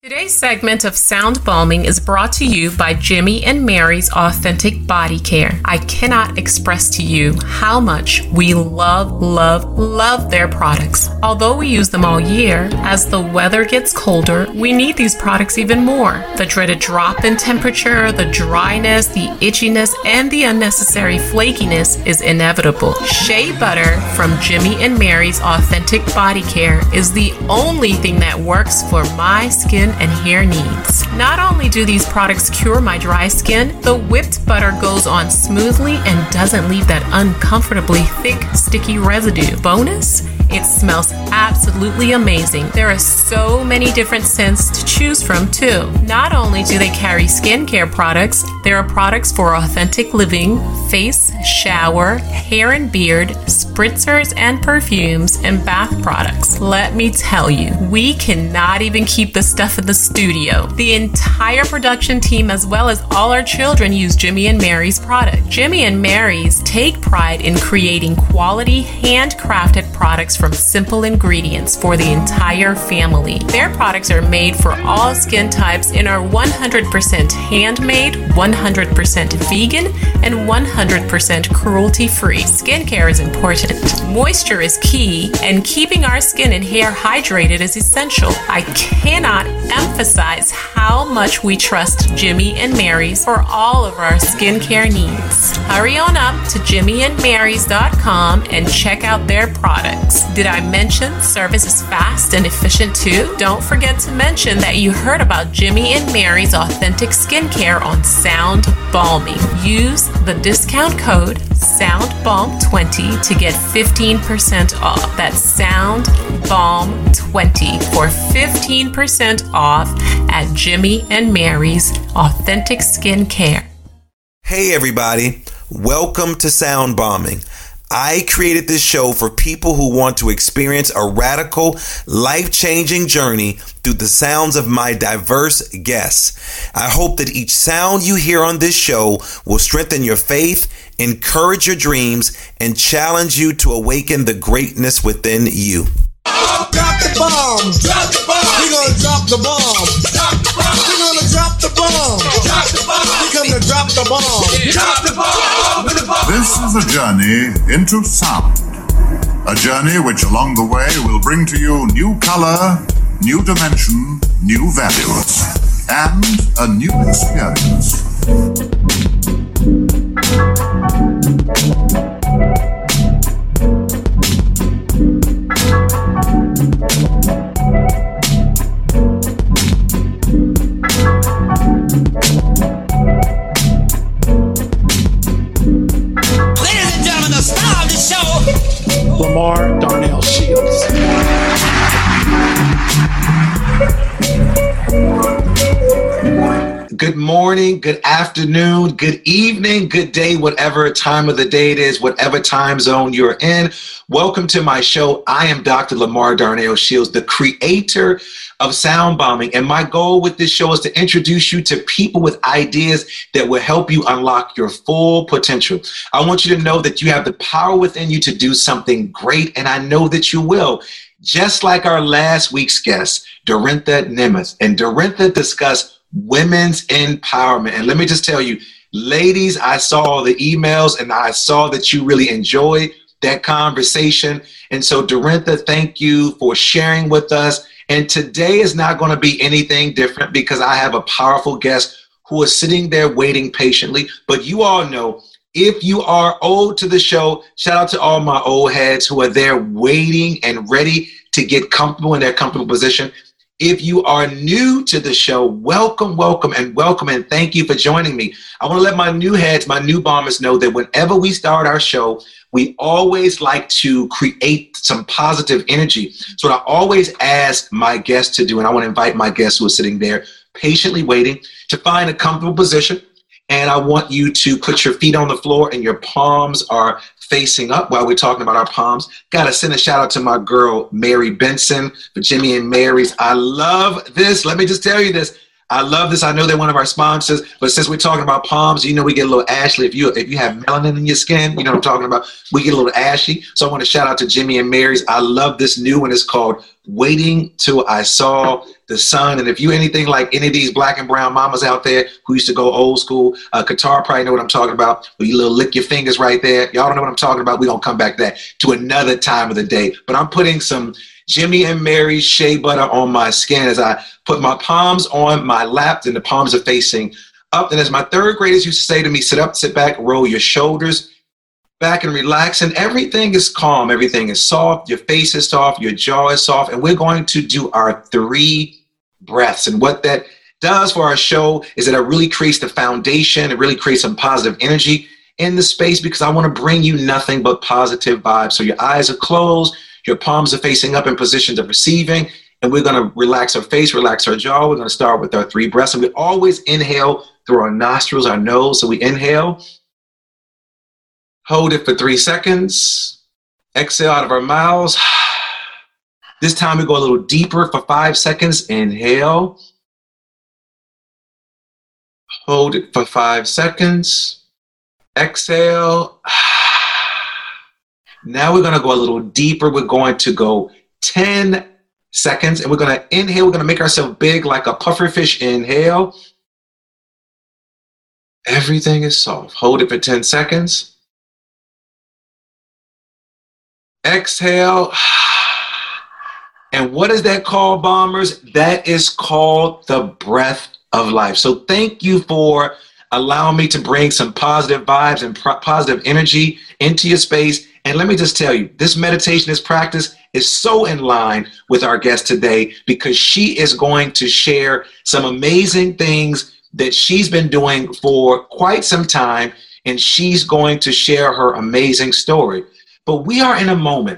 Today's segment of Sound Balming is brought to you by Jimmy and Mary's Authentic Body Care. I cannot express to you how much we love their products. Although we use them all year, as the weather gets colder, we need these products even more. The dreaded drop in temperature, the dryness, the itchiness, and the unnecessary flakiness is inevitable. Shea Butter from Jimmy and Mary's Authentic Body Care is the only thing that works for my skin and hair needs. Not only do these products cure my dry skin, the whipped butter goes on smoothly and doesn't leave that uncomfortably thick, sticky residue. Bonus? It smells absolutely amazing. There are so many different scents to choose from too. Not only do they carry skincare products, there are products for authentic living, face, shower, hair and beard, spritzers and perfumes, and bath products. Let me tell you, we cannot even keep the stuff in the studio. The entire production team as well as all our children use Jimmy and Mary's product. Jimmy and Mary's take pride in creating quality, handcrafted products from simple ingredients for the entire family. Their products are made for all skin types and are 100% handmade, 100% vegan, and 100% cruelty-free. Skincare is important. Moisture is key, and keeping our skin and hair hydrated is essential. I cannot emphasize how much we trust Jimmy and Mary's for all of our skincare needs. Hurry on up to jimmyandmarys.com and check out their products. Did I mention service is fast and efficient too? Don't forget to mention that you heard about Jimmy and Mary's Authentic Skincare on Sound Balming. Use the discount code SOUNDBALM20 to get 15% off. That's SOUNDBALM20 for 15% off at Jimmy and Mary's Authentic Skincare. Hey everybody, welcome to Sound Balming. I created this show for people who want to experience a radical, life-changing journey through the sounds of my diverse guests. I hope that each sound you hear on this show will strengthen your faith, encourage your dreams, and challenge you to awaken the greatness within you. Drop the bomb. Drop the bomb. We're gonna drop the bomb. Drop the bomb. We're gonna drop the bomb. Drop the bomb. We come to drop the bomb. Drop the bomb. This is a journey into sound. A journey which along the way will bring to you new color, new dimension, new values, and a new experience. Lamar Darnell Shields. Good morning, good afternoon, good evening, good day, whatever time of the day it is, whatever time zone you're in. Welcome to my show. I am Dr. Lamar Darnell Shields, the creator of Sound Balming. And my goal with this show is to introduce you to people with ideas that will help you unlock your full potential. I want you to know that you have the power within you to do something great, and I know that you will. Just like our last week's guest, Dorintha Nemeth. And Dorintha discussed women's empowerment. And let me just tell you, ladies, I saw the emails and I saw that you really enjoyed that conversation. And so Dorintha, thank you for sharing with us. And today is not going to be anything different because I have a powerful guest who is sitting there waiting patiently. But you all know, if you are old to the show, shout out to all my old heads who are there waiting and ready to get comfortable in their comfortable position. If you are new to the show, welcome, and thank you for joining me. I want to let my new heads, my new bombers know that whenever we start our show, we always like to create some positive energy. So what I always ask my guests to do, and I want to invite my guests who are sitting there patiently waiting to find a comfortable position. And I want you to put your feet on the floor and your palms are facing up while we're talking about our palms. Got to send a shout out to my girl, Mary Benson, for Jimmy and Mary's. I love this. Let me just tell you this. I love this. I know they're one of our sponsors, but since we're talking about palms, you know, we get a little ashy. If you have melanin in your skin, you know what I'm talking about, we get a little ashy. So I want to shout out to Jimmy and Mary's. I love this new one. It's called Waiting Till I Saw the Sun. And if you anything like any of these black and brown mamas out there who used to go old school, Qatar probably know what I'm talking about. Where you little lick your fingers right there. Y'all don't know what I'm talking about. We're going to come back to another time of the day. But I'm putting some Jimmy and Mary's shea butter on my skin as I put my palms on my lap and the palms are facing up. And as my third graders used to say to me, sit up, sit back, roll your shoulders back and relax. And everything is calm. Everything is soft. Your face is soft. Your jaw is soft. And we're going to do our 3 breaths. And what that does for our show is that it really creates the foundation. It really creates some positive energy in the space because I want to bring you nothing but positive vibes. So your eyes are closed. Your palms are facing up in positions of receiving, and we're going to relax our face, relax our jaw. We're going to start with our 3 breaths, and we always inhale through our nostrils, our nose. So we inhale, hold it for 3 seconds, exhale out of our mouths. This time we go a little deeper for 5 seconds. Inhale, hold it for 5 seconds, exhale. Now we're going to go a little deeper. We're going to go 10 seconds, and we're going to inhale. We're going to make ourselves big like a pufferfish. Inhale. Everything is soft. Hold it for 10 seconds. Exhale. And what is that called, bombers? That is called the breath of life. So thank you for allowing me to bring some positive vibes and positive energy into your space. And let me just tell you, this meditation, this practice is so in line with our guest today because she is going to share some amazing things that she's been doing for quite some time, and she's going to share her amazing story. But we are in a moment,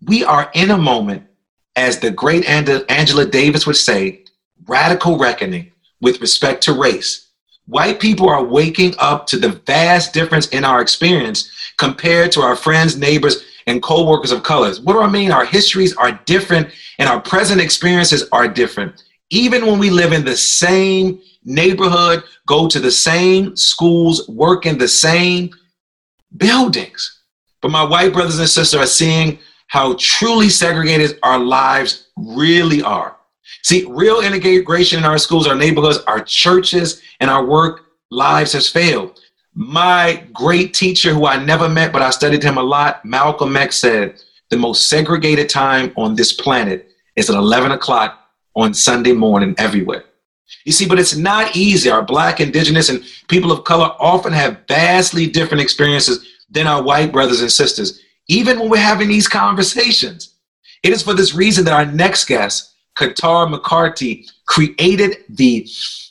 as the great Angela Davis would say, radical reckoning with respect to race. White people are waking up to the vast difference in our experience compared to our friends, neighbors, and co-workers of colors. What do I mean? Our histories are different and our present experiences are different. Even when we live in the same neighborhood, go to the same schools, work in the same buildings. But my white brothers and sisters are seeing how truly segregated our lives really are. See, real integration in our schools, our neighborhoods, our churches, and our work lives has failed. My great teacher, who I never met, but I studied him a lot, Malcolm X, said, the most segregated time on this planet is at 11 o'clock on Sunday morning everywhere. You see, but it's not easy. Our Black, Indigenous, and people of color often have vastly different experiences than our white brothers and sisters, even when we're having these conversations. It is for this reason that our next guest, Qatar McCarty, created the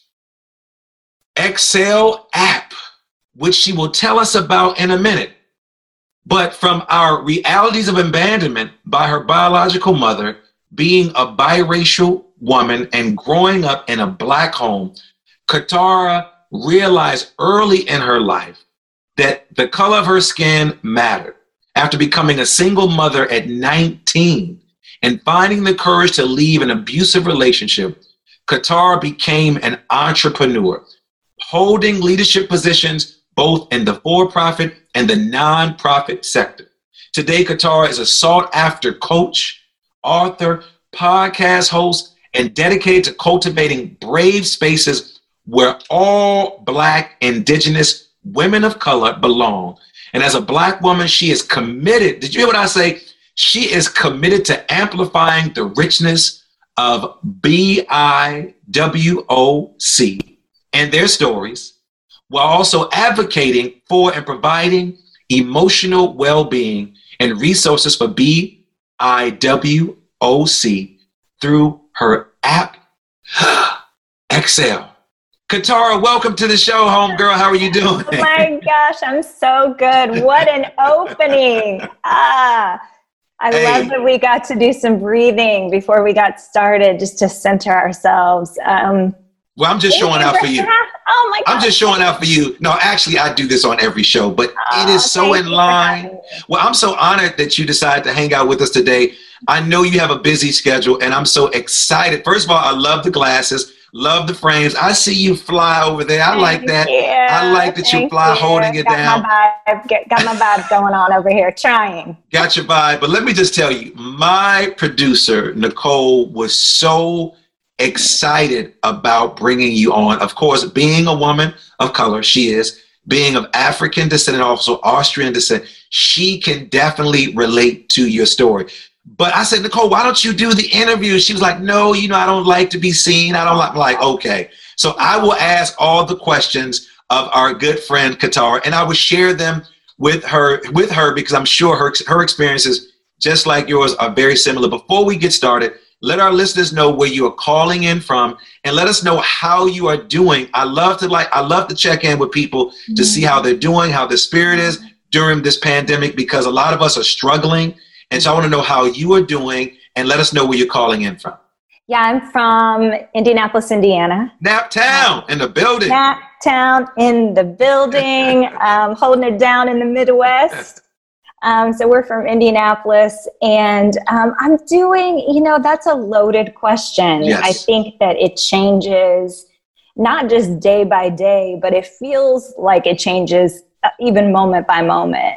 Exhale app, which she will tell us about in a minute. But from our realities of abandonment by her biological mother, being a biracial woman and growing up in a Black home, Qatar realized early in her life that the color of her skin mattered. After becoming a single mother at 19, and finding the courage to leave an abusive relationship, Qatar became an entrepreneur, holding leadership positions both in the for-profit and the non-profit sector. Today, Qatar is a sought-after coach, author, podcast host, and dedicated to cultivating brave spaces where all Black, Indigenous, women of color belong. And as a Black woman, she is committed. Did you hear what I say? She is committed to amplifying the richness of BIWOC and their stories, while also advocating for and providing emotional well-being and resources for BIWOC through her app, Exhale. Katara, welcome to the show, homegirl. How are you doing? Oh my gosh, I'm so good. What an opening. I love that we got to do some breathing before we got started, just to center ourselves. Well, I'm just showing out for you. Oh my God. I'm just showing out for you. No, actually, I do this on every show, but it is so in line. Well, I'm so honored that you decided to hang out with us today. I know you have a busy schedule, and I'm so excited. First of all, I love the glasses. Love the frames. I see you fly over there. I like that. I like that you fly holding it down. Got my vibe going on over here, trying. Got your vibe. But let me just tell you, my producer, Nicole, was so excited about bringing you on. Of course, being a woman of color, she is, being of African descent and also Austrian descent, she can definitely relate to your story. But I said, Nicole, why don't you do the interview? She was like, no, I don't like to be seen. I don't like, I'm like, okay. So I will ask all the questions of our good friend Katara, and I will share them with her because I'm sure her experiences, just like yours, are very similar. Before we get started, let our listeners know where you are calling in from, and let us know how you are doing. I love to check in with people to see how they're doing, how their spirit is during this pandemic, because a lot of us are struggling. And so I want to know how you are doing, and let us know where you're calling in from. Yeah, I'm from Indianapolis, Indiana. Naptown in the building. Naptown in the building, holding it down in the Midwest. So we're from Indianapolis, and I'm doing, that's a loaded question. Yes. I think that it changes not just day by day, but it feels like it changes even moment by moment.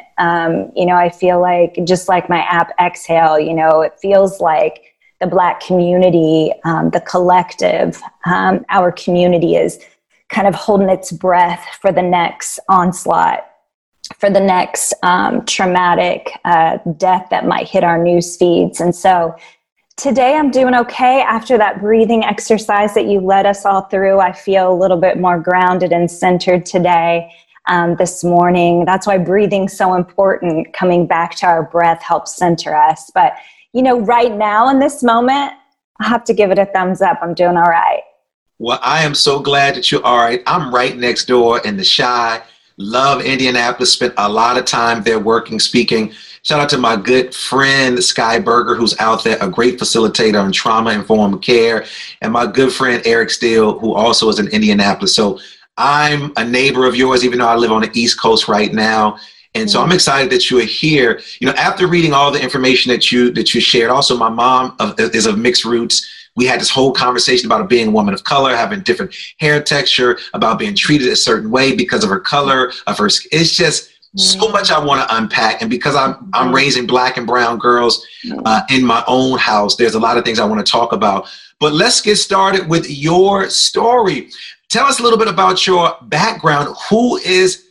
I feel like, just like my app Exhale, it feels like the Black community, the collective, our community is kind of holding its breath for the next onslaught, for the next traumatic death that might hit our news feeds. And so today I'm doing okay. After that breathing exercise that you led us all through, I feel a little bit more grounded and centered today. This morning. That's why breathing's so important. Coming back to our breath helps center us. But, right now in this moment, I have to give it a thumbs up. I'm doing all right. Well, I am so glad that you're all right. I'm right next door in the Chi. Love Indianapolis. Spent a lot of time there working, speaking. Shout out to my good friend, Sky Berger, who's out there, a great facilitator on trauma-informed care. And my good friend, Eric Steele, who also is in Indianapolis. So I'm a neighbor of yours, even though I live on the East Coast right now. And so I'm excited that you are here. After reading all the information that you shared, also my mom is of mixed roots. We had this whole conversation about being a woman of color, having different hair texture, about being treated a certain way because of her color, of her skin. It's just so much I want to unpack. And because I'm raising Black and brown girls in my own house, there's a lot of things I want to talk about. But let's get started with your story. Tell us a little bit about your background. Who is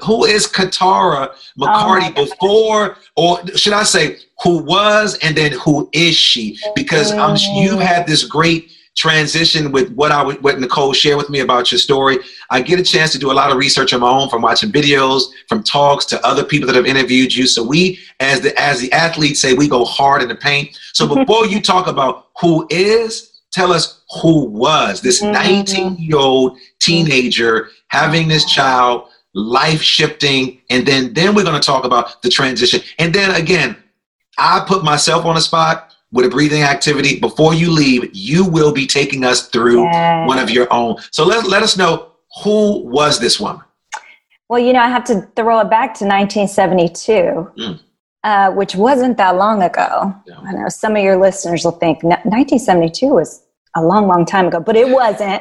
Katara McCarty before, or should I say, who was, and then who is she? Because you've had this great transition with what Nicole shared with me about your story. I get a chance to do a lot of research on my own, from watching videos, from talks to other people that have interviewed you. So we, as the athletes say, we go hard in the paint. So before you talk about who is, tell us who was this 19-year-old teenager having this child, life shifting, and then we're going to talk about the transition. And then again, I put myself on the spot with a breathing activity. Before you leave, you will be taking us through one of your own. So let us know, who was this woman? Well, I have to throw it back to 1972. Which wasn't that long ago. Yeah. I know some of your listeners will think 1972 was a long, long time ago, but it wasn't.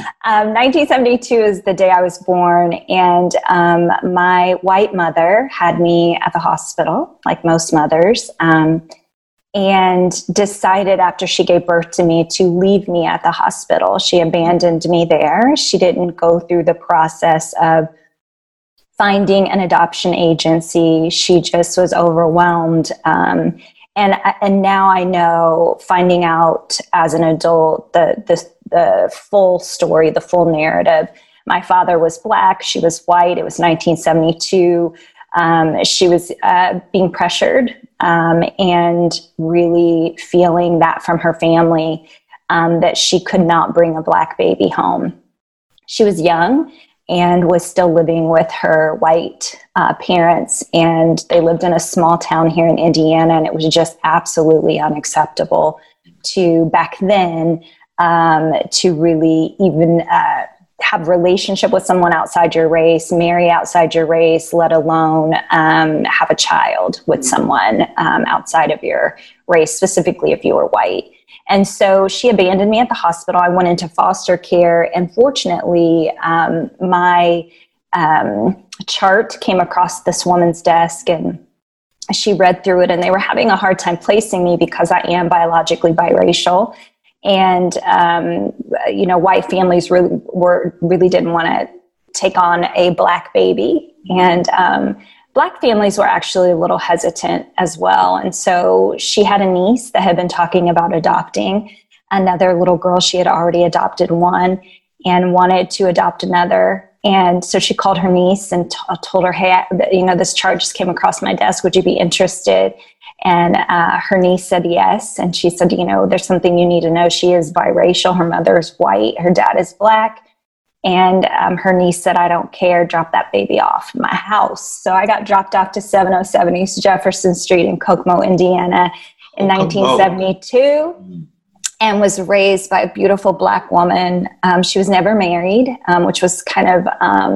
1972 is the day I was born, and my white mother had me at the hospital, like most mothers, and decided after she gave birth to me to leave me at the hospital. She abandoned me there. She didn't go through the process of finding an adoption agency. She just was overwhelmed. And now I know, finding out as an adult, the full story, the full narrative. My father was Black. She was white. It was 1972. She was being pressured and really feeling that from her family, that she could not bring a Black baby home. She was young and was still living with her white parents. And they lived in a small town here in Indiana, and it was just absolutely unacceptable to, back then, to really even have a relationship with someone outside your race, marry outside your race, let alone have a child with someone outside of your race, specifically if you were white. And so she abandoned me at the hospital. I went into foster care, and fortunately, my chart came across this woman's desk, and she read through it, and they were having a hard time placing me because I am biologically biracial. And, white families really didn't want to take on a Black baby. And Black families were actually a little hesitant as well. And so she had a niece that had been talking about adopting another little girl. She had already adopted one and wanted to adopt another. And so she called her niece and told her, hey, this chart just came across my desk. Would you be interested? And her niece said yes. And she said, there's something you need to know. She is biracial. Her mother is white. Her dad is Black. And her niece said, I don't care. Drop that baby off my house. So I got dropped off to 707 East Jefferson Street in Kokomo, Indiana in 1972. And was raised by a beautiful Black woman. She was never married, which was kind of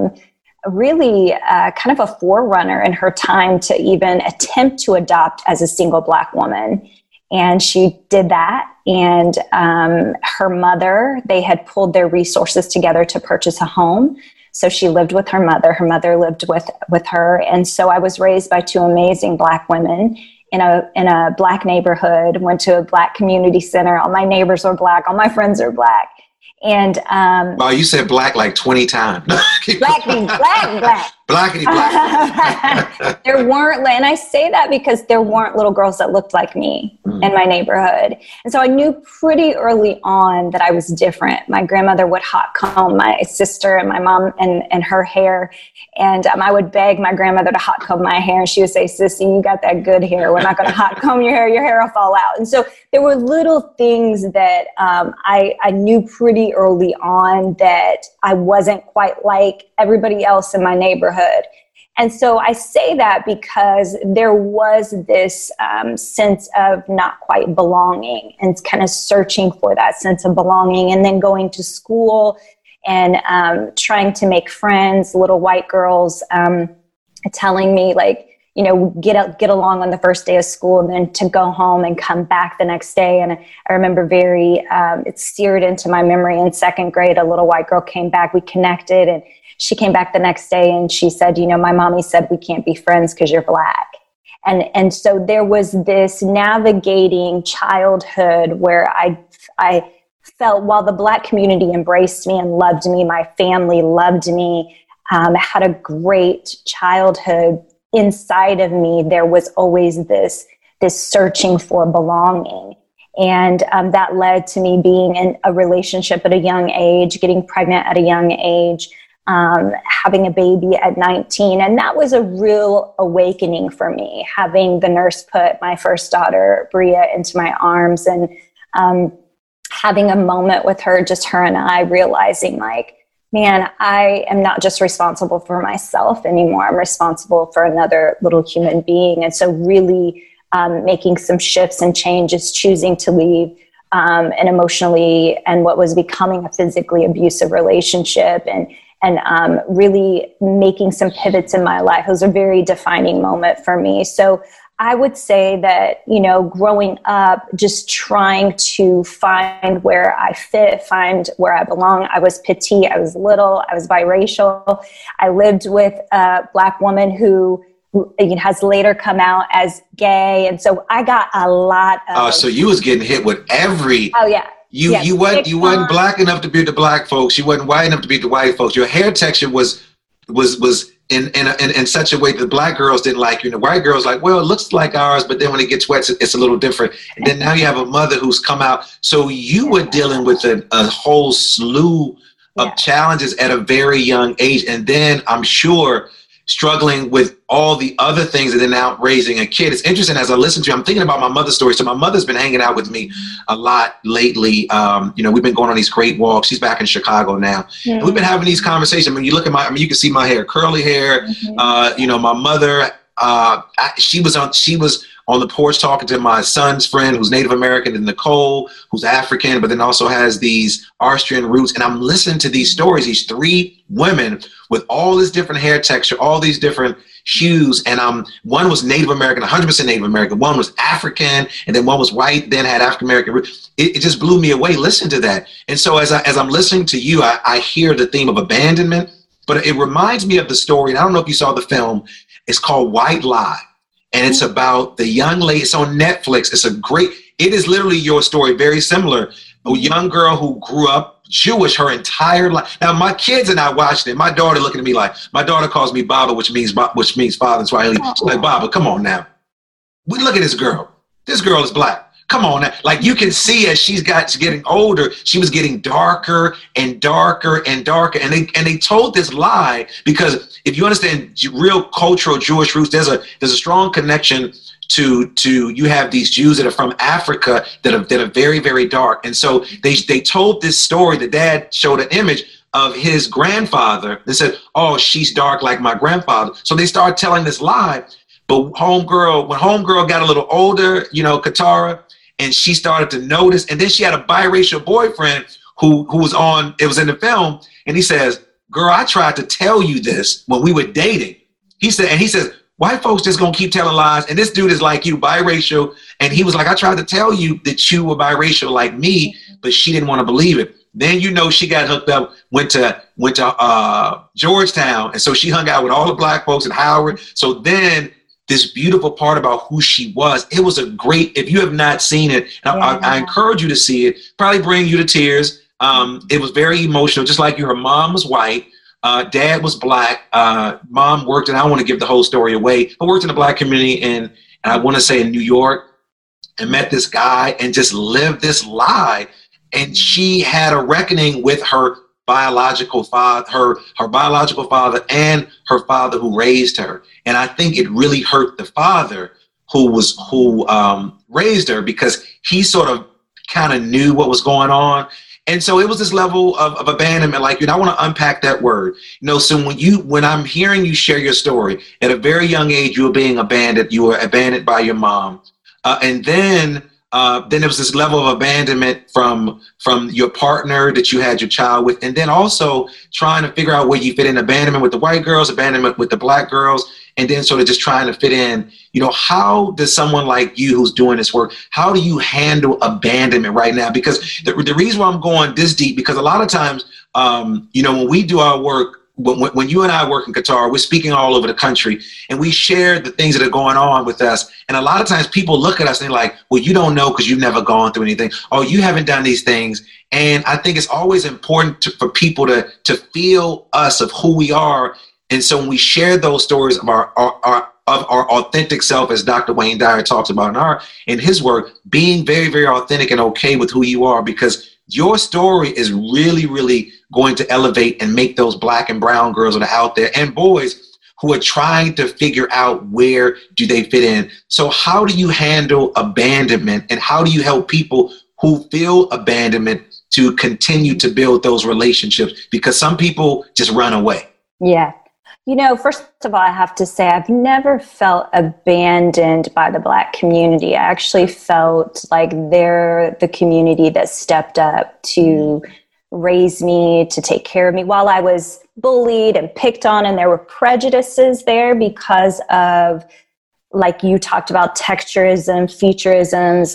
really kind of a forerunner in her time to even attempt to adopt as a single Black woman. And she did that. And her mother, they had pulled their resources together to purchase a home. So she lived with her mother. Her mother lived with her. And so I was raised by two amazing Black women in a Black neighborhood, went to a Black community center. All my neighbors are Black. All my friends are Black. And wow, you said Black like 20 times. Black. Blackity black. There weren't, and I say that because there weren't little girls that looked like me in my neighborhood. And so I knew pretty early on that I was different. My grandmother would hot comb my sister and my mom and her hair. And I would beg my grandmother to hot comb my hair. And she would say, Sissy, you got that good hair. We're not going to hot comb your hair will fall out. And so there were little things that I knew pretty early on that I wasn't quite like everybody else in my neighborhood. And so I say that because there was this sense of not quite belonging and kind of searching for that sense of belonging, and then going to school and trying to make friends, little white girls telling me like, get along on the first day of school, and then to go home and come back the next day. And I remember it's seared into my memory in second grade, a little white girl came back, we connected, and she came back the next day and she said, my mommy said we can't be friends because you're Black. And so there was this navigating childhood where I felt, while the Black community embraced me and loved me, my family loved me, had a great childhood, inside of me, there was always this searching for belonging. And that led to me being in a relationship at a young age, getting pregnant at a young age, having a baby at 19. And that was a real awakening for me, having the nurse put my first daughter, Bria, into my arms, and having a moment with her, just her and I, realizing like, man, I am not just responsible for myself anymore. I'm responsible for another little human being. And so really making some shifts and changes, choosing to leave an emotionally and what was becoming a physically abusive relationship, and really making some pivots in my life. It was a very defining moment for me. So I would say that, growing up, just trying to find where I fit, find where I belong. I was petite, I was little, I was biracial. I lived with a Black woman who has later come out as gay. And so I got a lot of... so you was getting hit with every... Oh, yeah. You wasn't Black enough to be the Black folks. You wasn't white enough to be the white folks. Your hair texture was in such a way that Black girls didn't like you. And the white girls like, well, it looks like ours, but then when it gets wet, it's a little different. And then now you have a mother who's come out. So you were dealing with a whole slew of challenges at a very young age. And then I'm sure struggling with all the other things, and then now raising a kid. It's interesting as I listen to you, I'm thinking about my mother's story. So my mother's been hanging out with me a lot lately. We've been going on these great walks. She's back in Chicago now. Mm-hmm. And we've been having these conversations. When you look at you can see my hair, curly hair. Mm-hmm. My mother, she was on the porch talking to my son's friend who's Native American, and Nicole, who's African, but then also has these Austrian roots. And I'm listening to these stories, these three women with all this different hair texture, all these different hues. And one was Native American, 100% Native American. One was African, and then one was white, then had African American roots. It just blew me away listening to that. And so as I'm listening to you, I hear the theme of abandonment, but it reminds me of the story. And I don't know if you saw the film. It's called White Lie. And it's about the young lady. It's on Netflix. It is literally your story, very similar. A young girl who grew up Jewish her entire life. Now, my kids and I watched it. My daughter looking at me like, my daughter calls me Baba, which means father in Swahili. She's like, Baba, come on now. We look at this girl. This girl is black. Come on now. Like, you can see as she's getting older, she was getting darker and darker and darker. And they told this lie because if you understand real cultural Jewish roots, there's a strong connection to you have these Jews that are from Africa that are very, very dark. And so they told this story. The dad showed an image of his grandfather. They said, oh, she's dark like my grandfather. So they started telling this lie. But when homegirl got a little older, Katara, and she started to notice, and then she had a biracial boyfriend who was on, it was in the film, and he says, girl, I tried to tell you this when we were dating. He says, white folks just gonna keep telling lies, and this dude is like you, biracial, and he was like, I tried to tell you that you were biracial like me, but she didn't want to believe it. Then she got hooked up, went to Georgetown, and so she hung out with all the black folks at Howard. So then this beautiful part about who she was. It was if you have not seen it, I encourage you to see it, probably bring you to tears. It was very emotional, just like you. Her mom was white, dad was black, mom worked, and I don't want to give the whole story away, but worked in the black community and I want to say in New York, and met this guy and just lived this lie. And she had a reckoning with her biological father, her biological father, and her father who raised her. And I think it really hurt the father who raised her, because he sort of kind of knew what was going on. And so it was this level of abandonment. Like, I want to unpack that word. So when I'm hearing you share your story, at a very young age, you were being abandoned. You were abandoned by your mom. And then there was this level of abandonment from your partner that you had your child with, and then also trying to figure out where you fit in, abandonment with the white girls, abandonment with the black girls, and then sort of just trying to fit in. How does someone like you who's doing this work, how do you handle abandonment right now? Because the reason why I'm going this deep, because a lot of times, when we do our work, when you and I work in Qatar, we're speaking all over the country, and we share the things that are going on with us. And a lot of times people look at us and they're like, well, you don't know because you've never gone through anything. Oh, you haven't done these things. And I think it's always important for people to feel us of who we are. And so when we share those stories of our authentic self, as Dr. Wayne Dyer talks about in his work, being very, very authentic and okay with who you are, because your story is really, really going to elevate and make those black and brown girls that are out there and boys who are trying to figure out where do they fit in. So how do you handle abandonment, and how do you help people who feel abandonment to continue to build those relationships? Because some people just run away. Yeah. First of all, I have to say I've never felt abandoned by the Black community. I actually felt like they're the community that stepped up to raise me, to take care of me while I was bullied and picked on, and there were prejudices there because of, like you talked about, texturism, featureisms.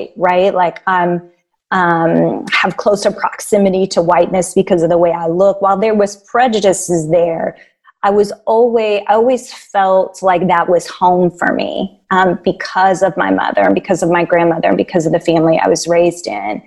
I'm have closer proximity to whiteness because of the way I look. While there was prejudices there, I always felt like that was home for me because of my mother and because of my grandmother and because of the family I was raised in.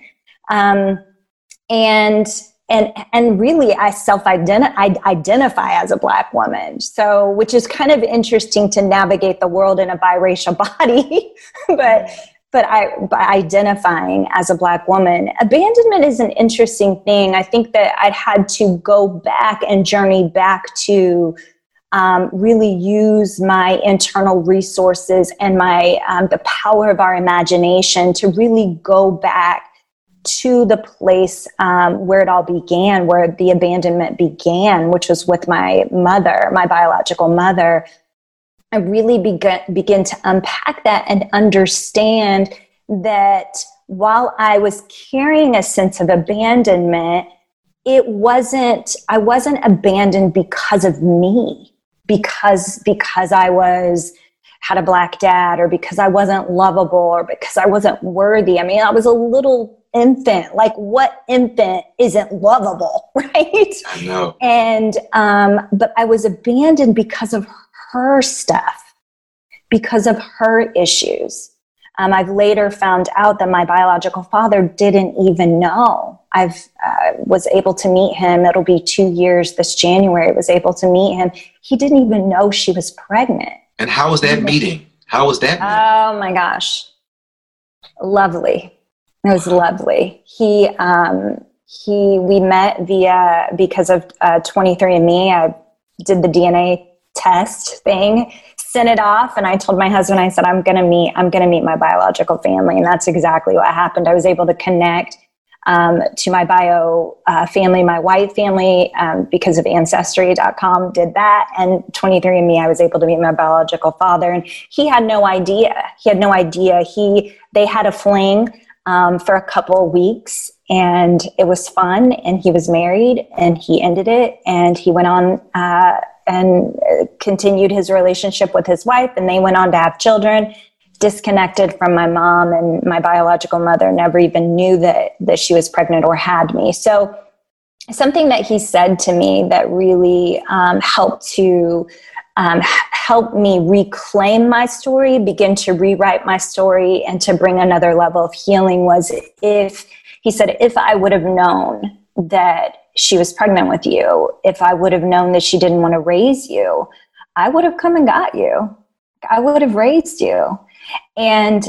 And really I identify as a Black woman. So, which is kind of interesting to navigate the world in a biracial body, but identifying as a Black woman. Abandonment is an interesting thing. I think that I'd had to go back and journey back to really use my internal resources and my the power of our imagination to really go back to the place where it all began, where the abandonment began, which was with my mother, my biological mother. I really begin to unpack that and understand that while I was carrying a sense of abandonment, I wasn't abandoned because of me, because I had a Black dad, or because I wasn't lovable, or because I wasn't worthy. I mean, I was a little infant. Like, what infant isn't lovable, right? I know. And but I was abandoned because of her stuff, because of her issues. I've later found out that my biological father didn't even know. I was able to meet him. It'll be 2 years this January. I was able to meet him. He didn't even know she was pregnant. And how was that meeting? How was that meeting? Oh my gosh. Lovely. It was lovely. We met because of 23andMe. I did the DNA test thing, sent it off, and I told my husband, I said, I'm going to meet my biological family. And that's exactly what happened. I was able to connect to my bio family, my white family, because of Ancestry.com did that. And 23andMe, I was able to meet my biological father. And he had no idea. They had a fling for a couple of weeks, and it was fun. And he was married, and he ended it. And he went on and continued his relationship with his wife. And they went on to have children. Disconnected from my mom, and my biological mother never even knew that she was pregnant or had me. So something that he said to me that really helped me reclaim my story, begin to rewrite my story, and to bring another level of healing was if I would have known that she was pregnant with you, if I would have known that she didn't want to raise you, I would have come and got you. I would have raised you. And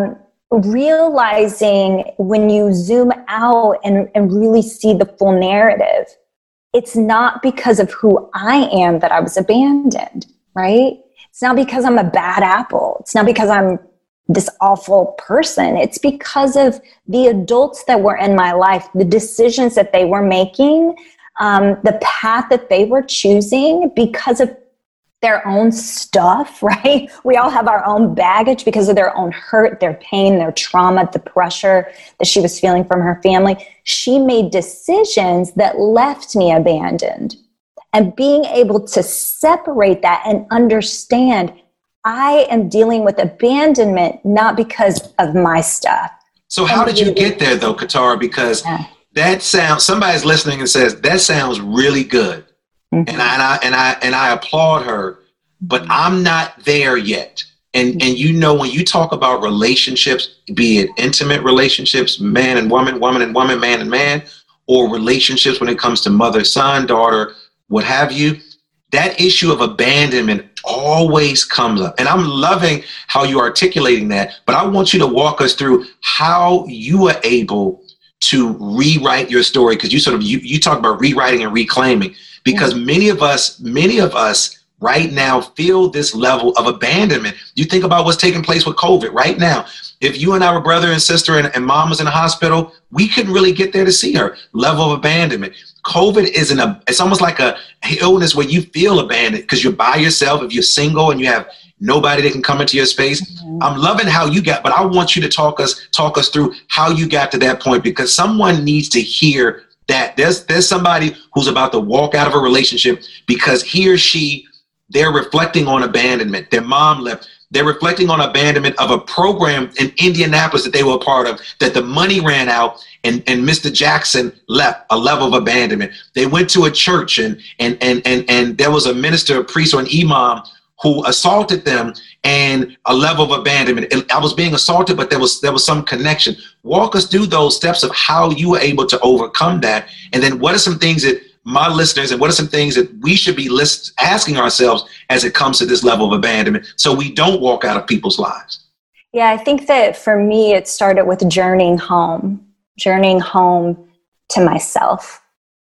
realizing when you zoom out and really see the full narrative, it's not because of who I am that I was abandoned, right? It's not because I'm a bad apple. It's not because I'm this awful person. It's because of the adults that were in my life, the decisions that they were making, the path that they were choosing because of their own stuff, right? We all have our own baggage because of their own hurt, their pain, their trauma, the pressure that she was feeling from her family. She made decisions that left me abandoned. And being able to separate that and understand I am dealing with abandonment, not because of my stuff. So how did you get there though, Katara? Because that sounds, somebody's listening and says, that sounds really good. Mm-hmm. And I applaud her, but I'm not there yet. And you know, when you talk about relationships, be it intimate relationships, man and woman, woman and woman, man and man, or relationships when it comes to mother, son, daughter, what have you, that issue of abandonment always comes up. And I'm loving how you're articulating that, but I want you to walk us through how you were able to rewrite your story. Because you talk about rewriting and reclaiming, because many of us right now feel this level of abandonment. You think about what's taking place with COVID right now. If you and I were brother and sister and mom was in the hospital, we couldn't really get there to see her. Level of abandonment. COVID it's almost like a illness where you feel abandoned because you're by yourself. If you're single and you have nobody that can come into your space. Mm-hmm. I'm loving how you got, but I want you to talk us through how you got to that point, because someone needs to hear that there's somebody who's about to walk out of a relationship because he or she, they're reflecting on abandonment. Their mom left. They're reflecting on abandonment of a program in Indianapolis that they were a part of, that the money ran out and Mr. Jackson left, a level of abandonment. They went to a church and there was a minister, a priest, or an imam who assaulted them, and a level of abandonment. I was being assaulted, but there was some connection. Walk us through those steps of how you were able to overcome that. And then what are some things that my listeners, and what are some things that we should be asking ourselves as it comes to this level of abandonment so we don't walk out of people's lives? Yeah, I think that for me, it started with journeying home to myself.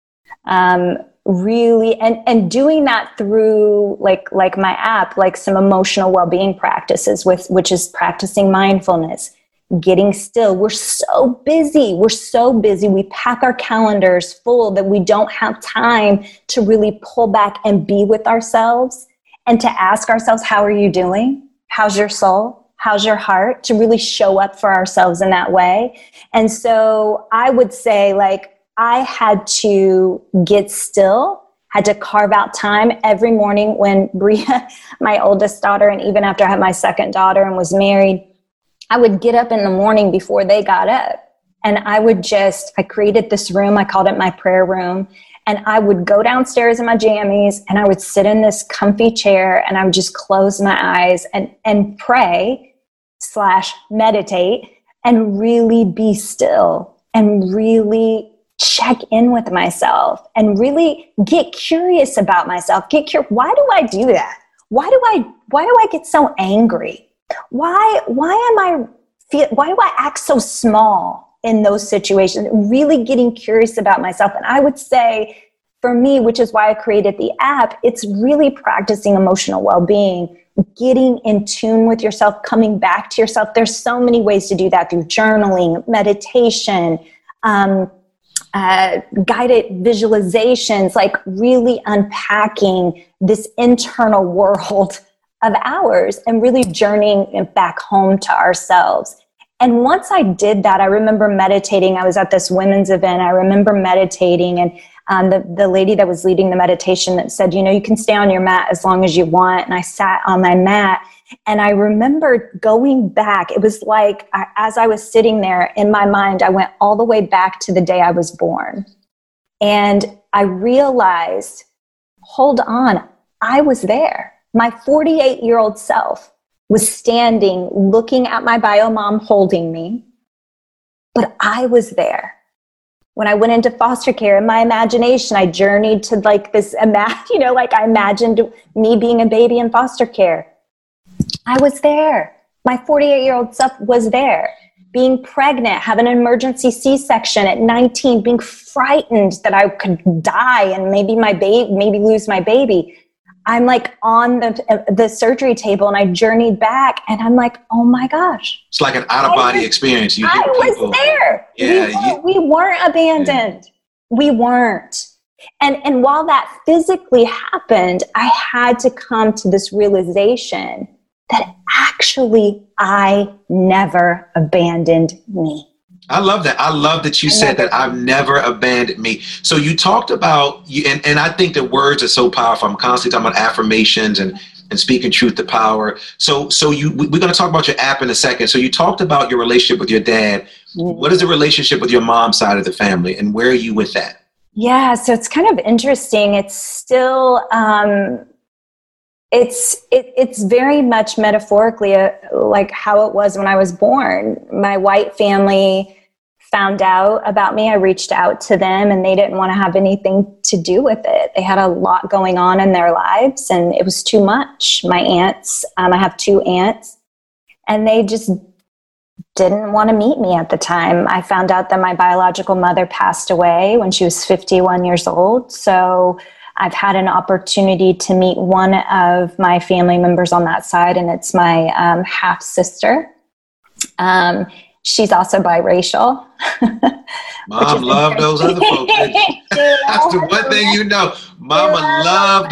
Really, and doing that through like my app, like some emotional well-being practices, which is practicing mindfulness, getting still. We're so busy. We pack our calendars full that we don't have time to really pull back and be with ourselves and to ask ourselves, how are you doing? How's your soul? How's your heart? To really show up for ourselves in that way. And so I would say, like, I had to get still, had to carve out time every morning when Bria, my oldest daughter, and even after I had my second daughter and was married, I would get up in the morning before they got up. And I created this room, I called it my prayer room. And I would go downstairs in my jammies and I would sit in this comfy chair and I would just close my eyes and pray / meditate and really be still and really check in with myself and really get curious about myself. Why do I do that? Why do I get so angry? Why do I act so small in those situations? Really getting curious about myself. And I would say for me, which is why I created the app, it's really practicing emotional well-being, getting in tune with yourself, coming back to yourself. There's so many ways to do that through journaling, meditation, guided visualizations, like really unpacking this internal world of ours and really journeying back home to ourselves. And once I did that, I remember meditating. I was at this women's event. I remember meditating, and the lady that was leading the meditation that said, you can stay on your mat as long as you want. And I sat on my mat, and I remember going back. It was like, as I was sitting there in my mind, I went all the way back to the day I was born. And I realized, hold on, I was there. My 48-year-old self was standing, looking at my bio mom holding me, but I was there. When I went into foster care, in my imagination, I journeyed to like this, I imagined me being a baby in foster care. I was there. My 48-year-old self was there. Being pregnant, having an emergency C-section at 19, being frightened that I could die and maybe lose my baby. I'm like on the surgery table, and I journeyed back, and I'm like, oh my gosh. It's like an out-of-body experience. I was there. Yeah, we weren't abandoned. Yeah. We weren't. And while that physically happened, I had to come to this realization that actually I never abandoned me. I love that. I love that you said that I've never abandoned me. So you talked about, and I think that words are so powerful. I'm constantly talking about affirmations and speaking truth to power. So we're going to talk about your app in a second. So you talked about your relationship with your dad. Mm-hmm. What is the relationship with your mom's side of the family, and where are you with that? Yeah, so it's kind of interesting. It's still, it's very much metaphorically like how it was when I was born. My white family found out about me. I reached out to them, and they didn't want to have anything to do with it. They had a lot going on in their lives, and it was too much. My aunts, I have 2 aunts, and they just didn't want to meet me at the time. I found out that my biological mother passed away when she was 51 years old. So I've had an opportunity to meet one of my family members on that side, and it's my half sister. She's also biracial. Mom loved those other folks. That's the one thing you know. Mama loved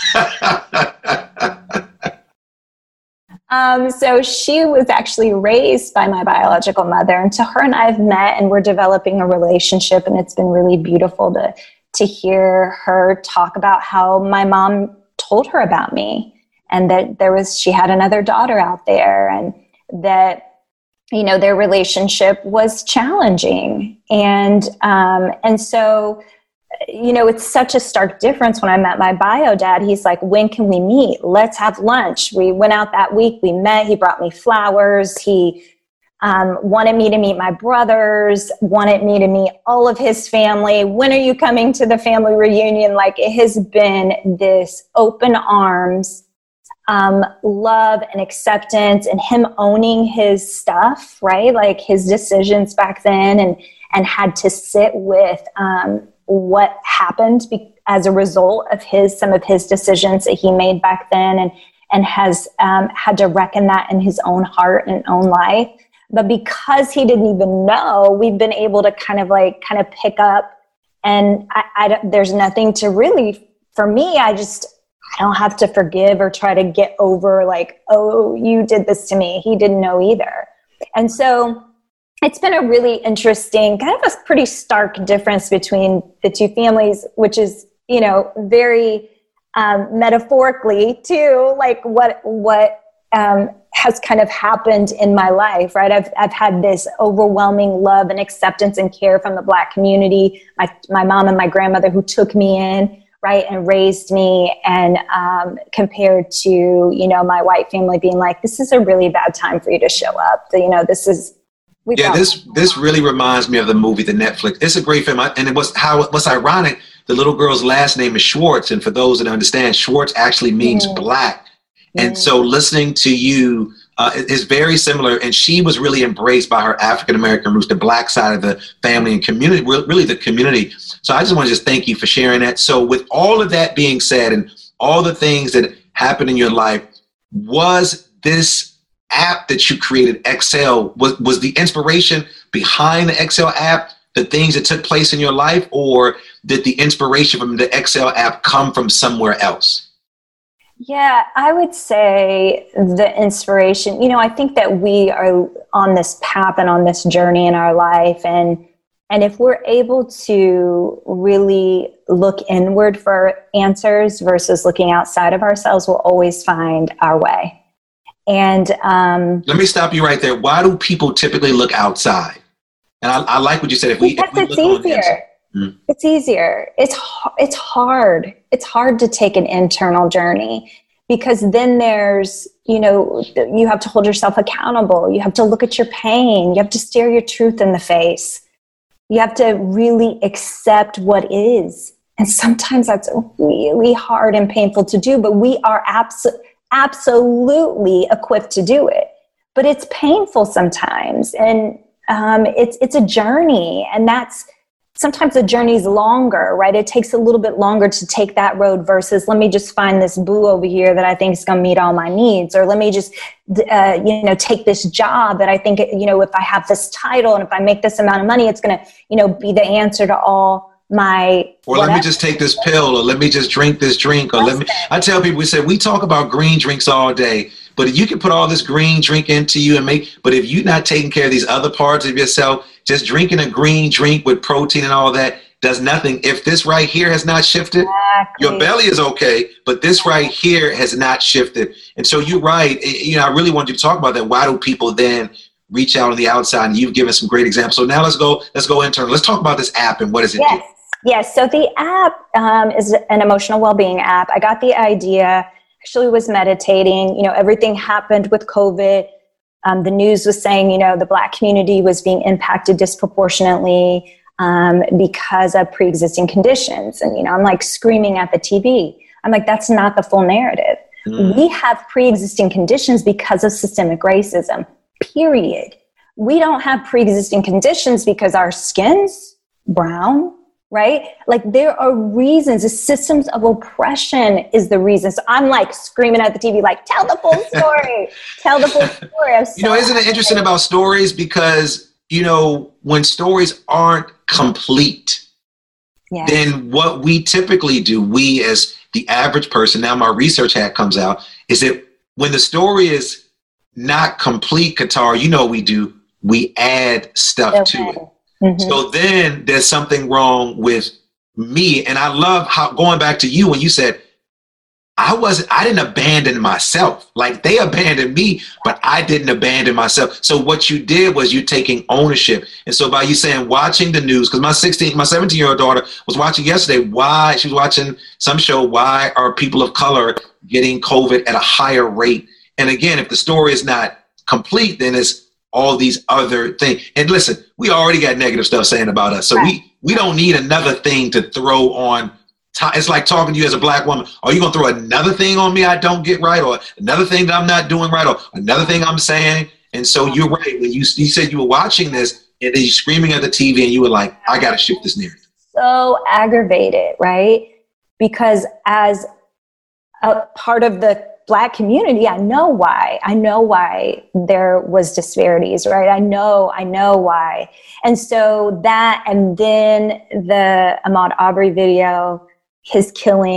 So she was actually raised by my biological mother, and so her and I have met, and we're developing a relationship, and it's been really beautiful to hear her talk about how my mom told her about me, and that she had another daughter out there, and that, their relationship was challenging. And so, it's such a stark difference. When I met my bio dad, he's like, when can we meet? Let's have lunch. We went out that week, we met, he brought me flowers. He wanted me to meet my brothers, wanted me to meet all of his family. When are you coming to the family reunion? Like, it has been this open arms, love and acceptance, and him owning his stuff, right? Like his decisions back then, and had to sit with what happened as a result of some of his decisions that he made back then, and has had to reckon that in his own heart and own life. But because he didn't even know, we've been able to kind of pick up, and there's nothing to really, for me, I I don't have to forgive or try to get over like, oh, you did this to me. He didn't know either. And so it's been a really interesting, kind of a pretty stark difference between the two families, which is, you know, very metaphorically too, like what has kind of happened in my life, right? I've had this overwhelming love and acceptance and care from the Black community. My mom and my grandmother who took me in, right, and raised me, and compared to, you know, my white family being like, this is a really bad time for you to show up. You know, this is. This really reminds me of the movie, the Netflix. It's a great film, and what's ironic, the little girl's last name is Schwartz, and for those that understand, Schwartz actually means black. And so listening to you is very similar, and she was really embraced by her African-American roots, the Black side of the family and community, really the community. So I just want to just thank you for sharing that. So with all of that being said and all the things that happened in your life, was this app that you created, Excel, was the inspiration behind the Excel app the things that took place in your life, or did the inspiration from the Excel app come from somewhere else? Yeah, I would say the inspiration, you know, I think that we are on this path and on this journey in our life. And if we're able to really look inward for answers versus looking outside of ourselves, we'll always find our way. And let me stop you right there. Why do people typically look outside? And I like what you said. If we look it's easier. It's easier. It's hard. It's hard to take an internal journey, because then there's, you know, you have to hold yourself accountable. You have to look at your pain. You have to stare your truth in the face. You have to really accept what is. And sometimes that's really hard and painful to do, but we are absolutely equipped to do it. But it's painful sometimes. And it's a journey, and that's sometimes the journey's longer, right? It takes a little bit longer to take that road versus let me just find this boo over here that I think is going to meet all my needs, or let me just, take this job that I think, you know, if I have this title and if I make this amount of money, it's going to, you know, be the answer to all my. Or let me just take this pill, or let me just drink this drink, or I tell people, we talk about green drinks all day, but you can put all this green drink into you but if you're not taking care of these other parts of yourself, just drinking a green drink with protein and all that does nothing. If this right here has not shifted, your belly is okay, but this right here has not shifted. And so you're right. You know, I really wanted you to talk about that. Why do people then reach out on the outside? And you've given some great examples. So now let's go internal. Let's talk about this app and what does it do? Yes. So the app is an emotional well-being app. I got the idea, actually was meditating. You know, everything happened with COVID. The news was saying, you know, the Black community was being impacted disproportionately because of pre-existing conditions. And, you know, I'm like screaming at the TV. I'm like, that's not the full narrative. We have pre-existing conditions because of systemic racism, period. We don't have pre-existing conditions because our skin's brown, right? Like there are reasons. The systems of oppression is the reason. So I'm like screaming at the TV, like, tell the full story. Tell the full story. You know, isn't it interesting about stories? Because, you know, when stories aren't complete, then what we typically do, we as the average person, now my research hat comes out, is that when the story is not complete, Qatar, you know, we add stuff to it. Mm-hmm. So then there's something wrong with me. And I love how, going back to you when you said, I didn't abandon myself. Like they abandoned me, but I didn't abandon myself. So what you did was you taking ownership. And so by you saying, watching the news, because my 17-year-old daughter was watching yesterday, she was watching some show, why are people of color getting COVID at a higher rate? And again, if the story is not complete, then it's all these other things. And listen, we already got negative stuff saying about us. So we don't need another thing to throw on. It's like talking to you as a Black woman. Are you going to throw another thing on me I don't get right, or another thing that I'm not doing right, or another thing I'm saying? And so you're right. When you said you were watching this and then you're screaming at the TV and you were like, I got to shift this narrative. So aggravated, right? Because as a part of the Black community, I know why there was disparities, right? I know why. And so that, and then the Ahmaud Arbery video, his killing,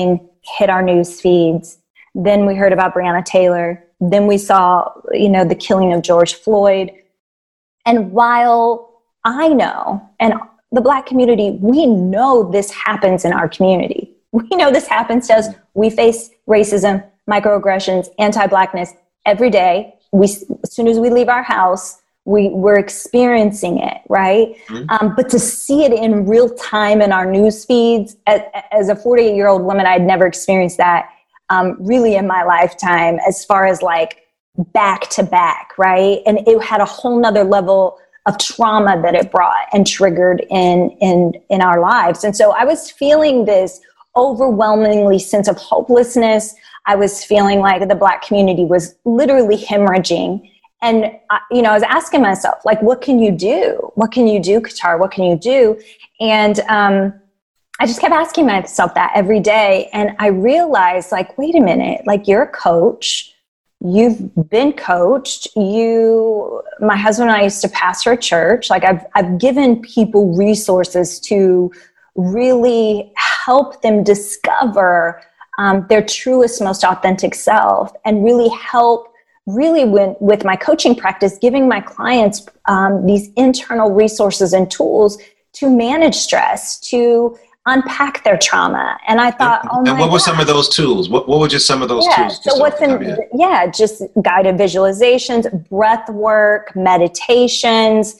hit our news feeds. Then we heard about Breonna Taylor. Then we saw, the killing of George Floyd. And while I know, and the Black community, we know this happens in our community. We know this happens to us. We face racism, microaggressions, anti-Blackness every day. As soon as we leave our house, we're experiencing it, right? Mm-hmm. But to see it in real time in our news feeds, as a 48-year-old woman, I'd never experienced that really in my lifetime, as far as like back to back, right? And it had a whole nother level of trauma that it brought and triggered in our lives. And so I was feeling this overwhelmingly sense of hopelessness. I was feeling like the Black community was literally hemorrhaging. And, I was asking myself, like, what can you do? What can you do, Qatar? What can you do? And I just kept asking myself that every day. And I realized, like, wait a minute, like, you're a coach. You've been coached. My husband and I used to pastor a church. Like, I've given people resources to really help them discover their truest, most authentic self, and really help with my coaching practice, giving my clients these internal resources and tools to manage stress, to unpack their trauma. And I thought, and what were some of those tools? What were just some of those tools? So just guided visualizations, breath work, meditations,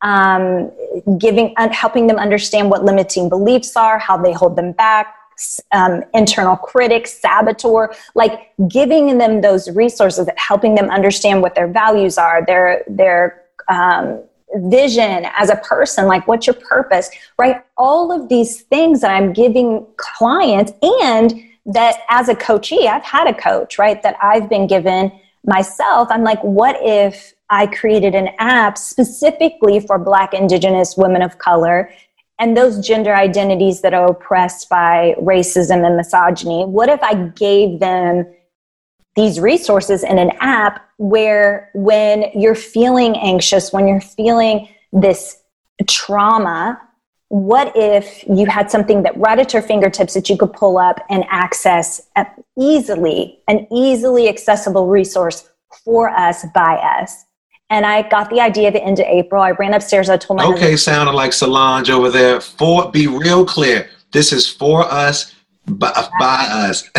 helping them understand what limiting beliefs are, how they hold them back, internal critic, saboteur, like giving them those resources, helping them understand what their values are, their vision as a person, like what's your purpose, right? All of these things that I'm giving clients, and that as a coachee, I've had a coach, right, that I've been given myself. I'm like, what if I created an app specifically for Black, Indigenous women of color and those gender identities that are oppressed by racism and misogyny? What if I gave them these resources in an app where when you're feeling anxious, when you're feeling this trauma, what if you had something that right at your fingertips that you could pull up and access an easily accessible resource for us, by us? And I got the idea at the end of April. I ran upstairs. I told my husband, sounding like Solange over there. Be real clear. This is for us, by us.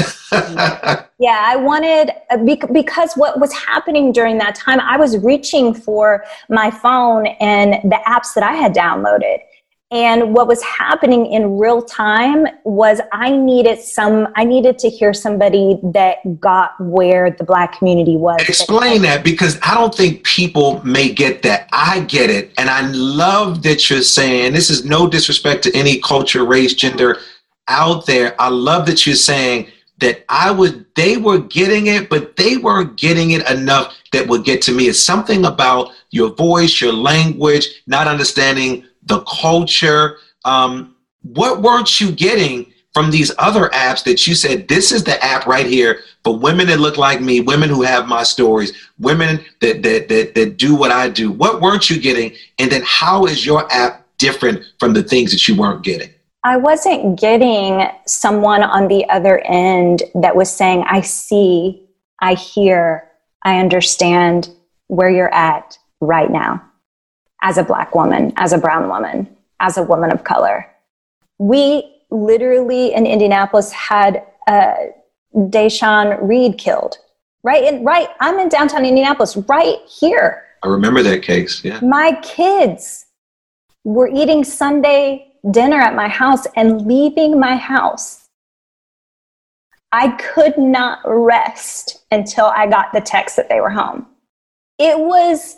Yeah, I wanted, because what was happening during that time, I was reaching for my phone and the apps that I had downloaded. And what was happening in real time was I needed to hear somebody that got where the Black community was. Explain that, because I don't think people may get that. I get it. And I love that you're saying, this is no disrespect to any culture, race, gender out there. I love that you're saying that they were getting it, but they weren't getting it enough that would get to me. It's something about your voice, your language, not understanding the culture. What weren't you getting from these other apps that you said, this is the app right here for women that look like me, women who have my stories, women that do what I do? What weren't you getting? And then how is your app different from the things that you weren't getting? I wasn't getting someone on the other end that was saying, I see, I hear, I understand where you're at right now. As a Black woman, as a brown woman, as a woman of color. We literally in Indianapolis had Deshaun Reed killed. I'm in downtown Indianapolis, right here. I remember that case, yeah. My kids were eating Sunday dinner at my house and leaving my house. I could not rest until I got the text that they were home. It was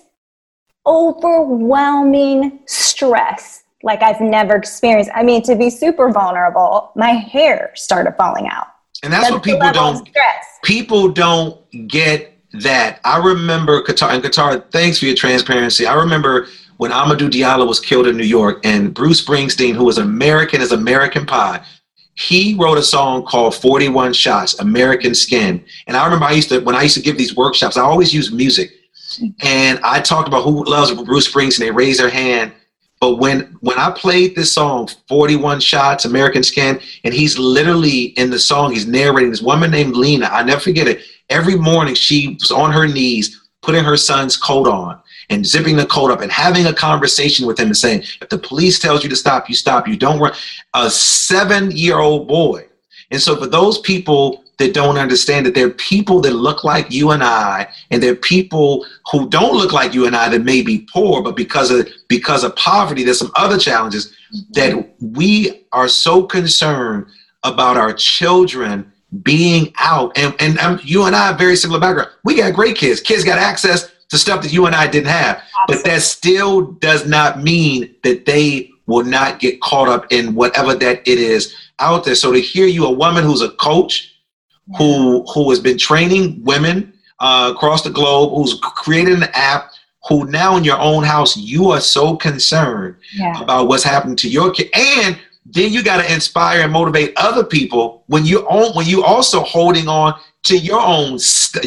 overwhelming stress like I've never experienced. I mean, to be super vulnerable, my hair started falling out. And that's what people don't get that. I remember Qatar, thanks for your transparency. I remember when Amadou Diallo was killed in New York, and Bruce Springsteen, who was American as American Pie, he wrote a song called 41 Shots, American Skin. And I remember when I used to give these workshops, I always use music. And I talked about who loves Bruce Springsteen. They raised their hand. But when I played this song, 41 Shots, American Skin, and he's literally in the song, he's narrating this woman named Lena. I never forget it. Every morning she was on her knees, putting her son's coat on and zipping the coat up and having a conversation with him and saying, if the police tells you to stop, you stop. You don't run. A 7-year-old boy. And so for those people that don't understand that there are people that look like you and I, and there are people who don't look like you and I that may be poor, but because of poverty, there's some other challenges that we are so concerned about our children being out. And you and I have very similar background. We got great kids. Kids got access to stuff that you and I didn't have. Absolutely. But that still does not mean that they will not get caught up in whatever that it is out there. So to hear you, a woman who's a coach, who has been training women across the globe, who's created an app, who now in your own house, you are so concerned about what's happening to your kid. And then you got to inspire and motivate other people when you also holding on to your own,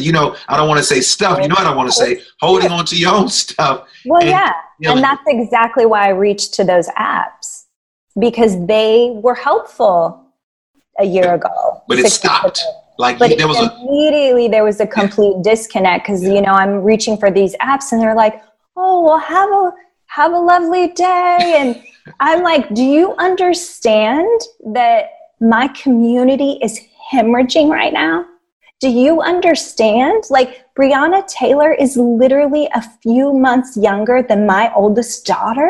I don't want to say stuff, I don't want to say holding on to your own stuff. Well, and that's exactly why I reached to those apps, because they were helpful a year ago. But it stopped. Immediately there was a complete disconnect, because I'm reaching for these apps and they're like, oh, well, have a lovely day. And I'm like, do you understand that my community is hemorrhaging right now? Do you understand? Like, Breonna Taylor is literally a few months younger than my oldest daughter.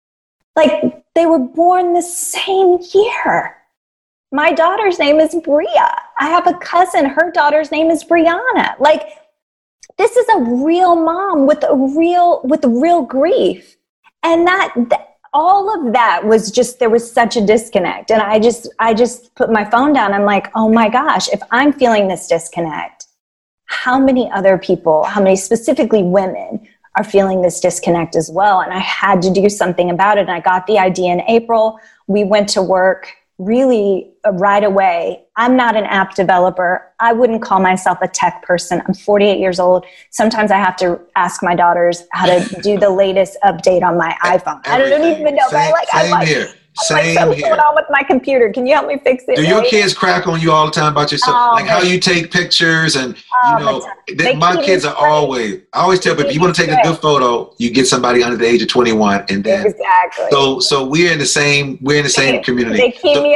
Like, they were born the same year. My daughter's name is Bria. I have a cousin, her daughter's name is Brianna. Like, this is a real mom with real grief. And all of that was just, there was such a disconnect. And I just put my phone down. I'm like, oh my gosh, if I'm feeling this disconnect, how many other people, how many specifically women are feeling this disconnect as well? And I had to do something about it. And I got the idea in April. We went to work really right away. I'm not an app developer. I wouldn't call myself a tech person. I'm 48 years old. Sometimes I have to ask my daughters how to do the latest update on my iPhone. I don't even know. Same here. What's going on with my computer? Can you help me fix it? Do your kids crack on you all the time about yourself? How you take pictures and, my kids are always, I always tell people, if you want to take a good photo, you get somebody under the age of 21. And then, exactly. So we're in the same community. They keep me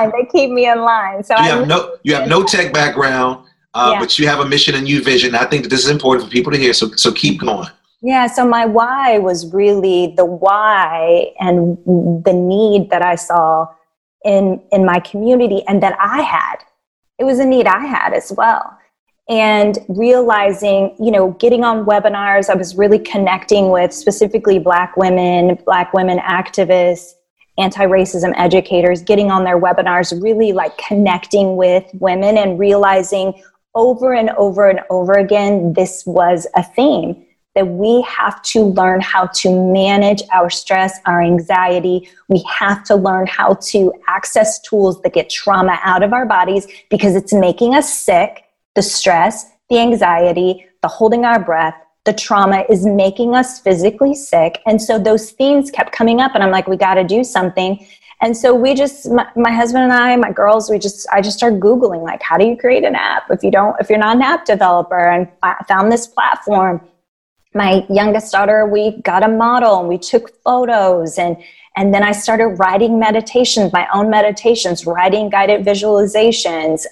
in line. So you have no tech background, but you have a mission and new vision. I think that this is important for people to hear. So keep going. Yeah, so my why was really the why and the need that I saw in my community and that I had. It was a need I had as well. And realizing, getting on webinars, I was really connecting with specifically Black women activists, anti-racism educators, getting on their webinars, really like connecting with women and realizing over and over and over again, this was a theme. That we have to learn how to manage our stress, our anxiety. We have to learn how to access tools that get trauma out of our bodies because it's making us sick. The stress, the anxiety, the holding our breath, the trauma is making us physically sick. And so those themes kept coming up and I'm like, we got to do something. And so my husband and I, my girls, I just started Googling, like, how do you create an app if you're not an app developer? And I found this platform. My youngest daughter, we got a model and we took photos and then I started writing meditations, my own meditations, writing guided visualizations,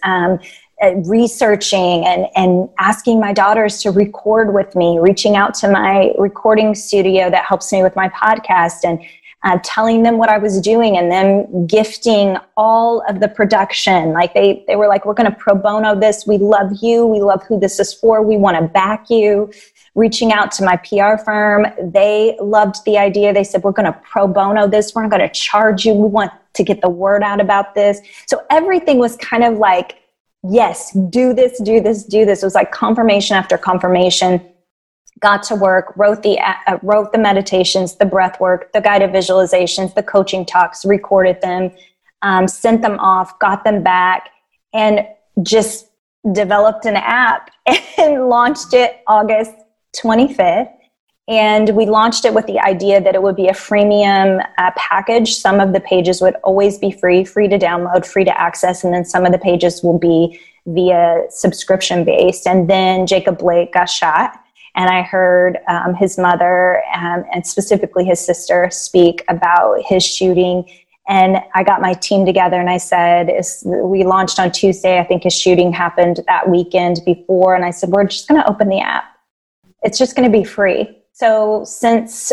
researching and asking my daughters to record with me, reaching out to my recording studio that helps me with my podcast and telling them what I was doing and then gifting all of the production. Like they were like, we're going to pro bono this. We love you. We love who this is for. We want to back you. Reaching out to my PR firm. They loved the idea. They said, we're going to pro bono this. We're not going to charge you. We want to get the word out about this. So everything was kind of like, yes, do this, do this, do this. It was like confirmation after confirmation. Got to work, wrote the meditations, the breath work, the guided visualizations, the coaching talks, recorded them, sent them off, got them back, and just developed an app and launched it August 25th. And we launched it with the idea that it would be a freemium package. Some of the pages would always be free to download, free to access. And then some of the pages will be via subscription based. And then Jacob Blake got shot. And I heard his mother and specifically his sister speak about his shooting. And I got my team together and I said, we launched on Tuesday. I think his shooting happened that weekend before. And I said, we're just going to open the app. It's just going to be free. So since,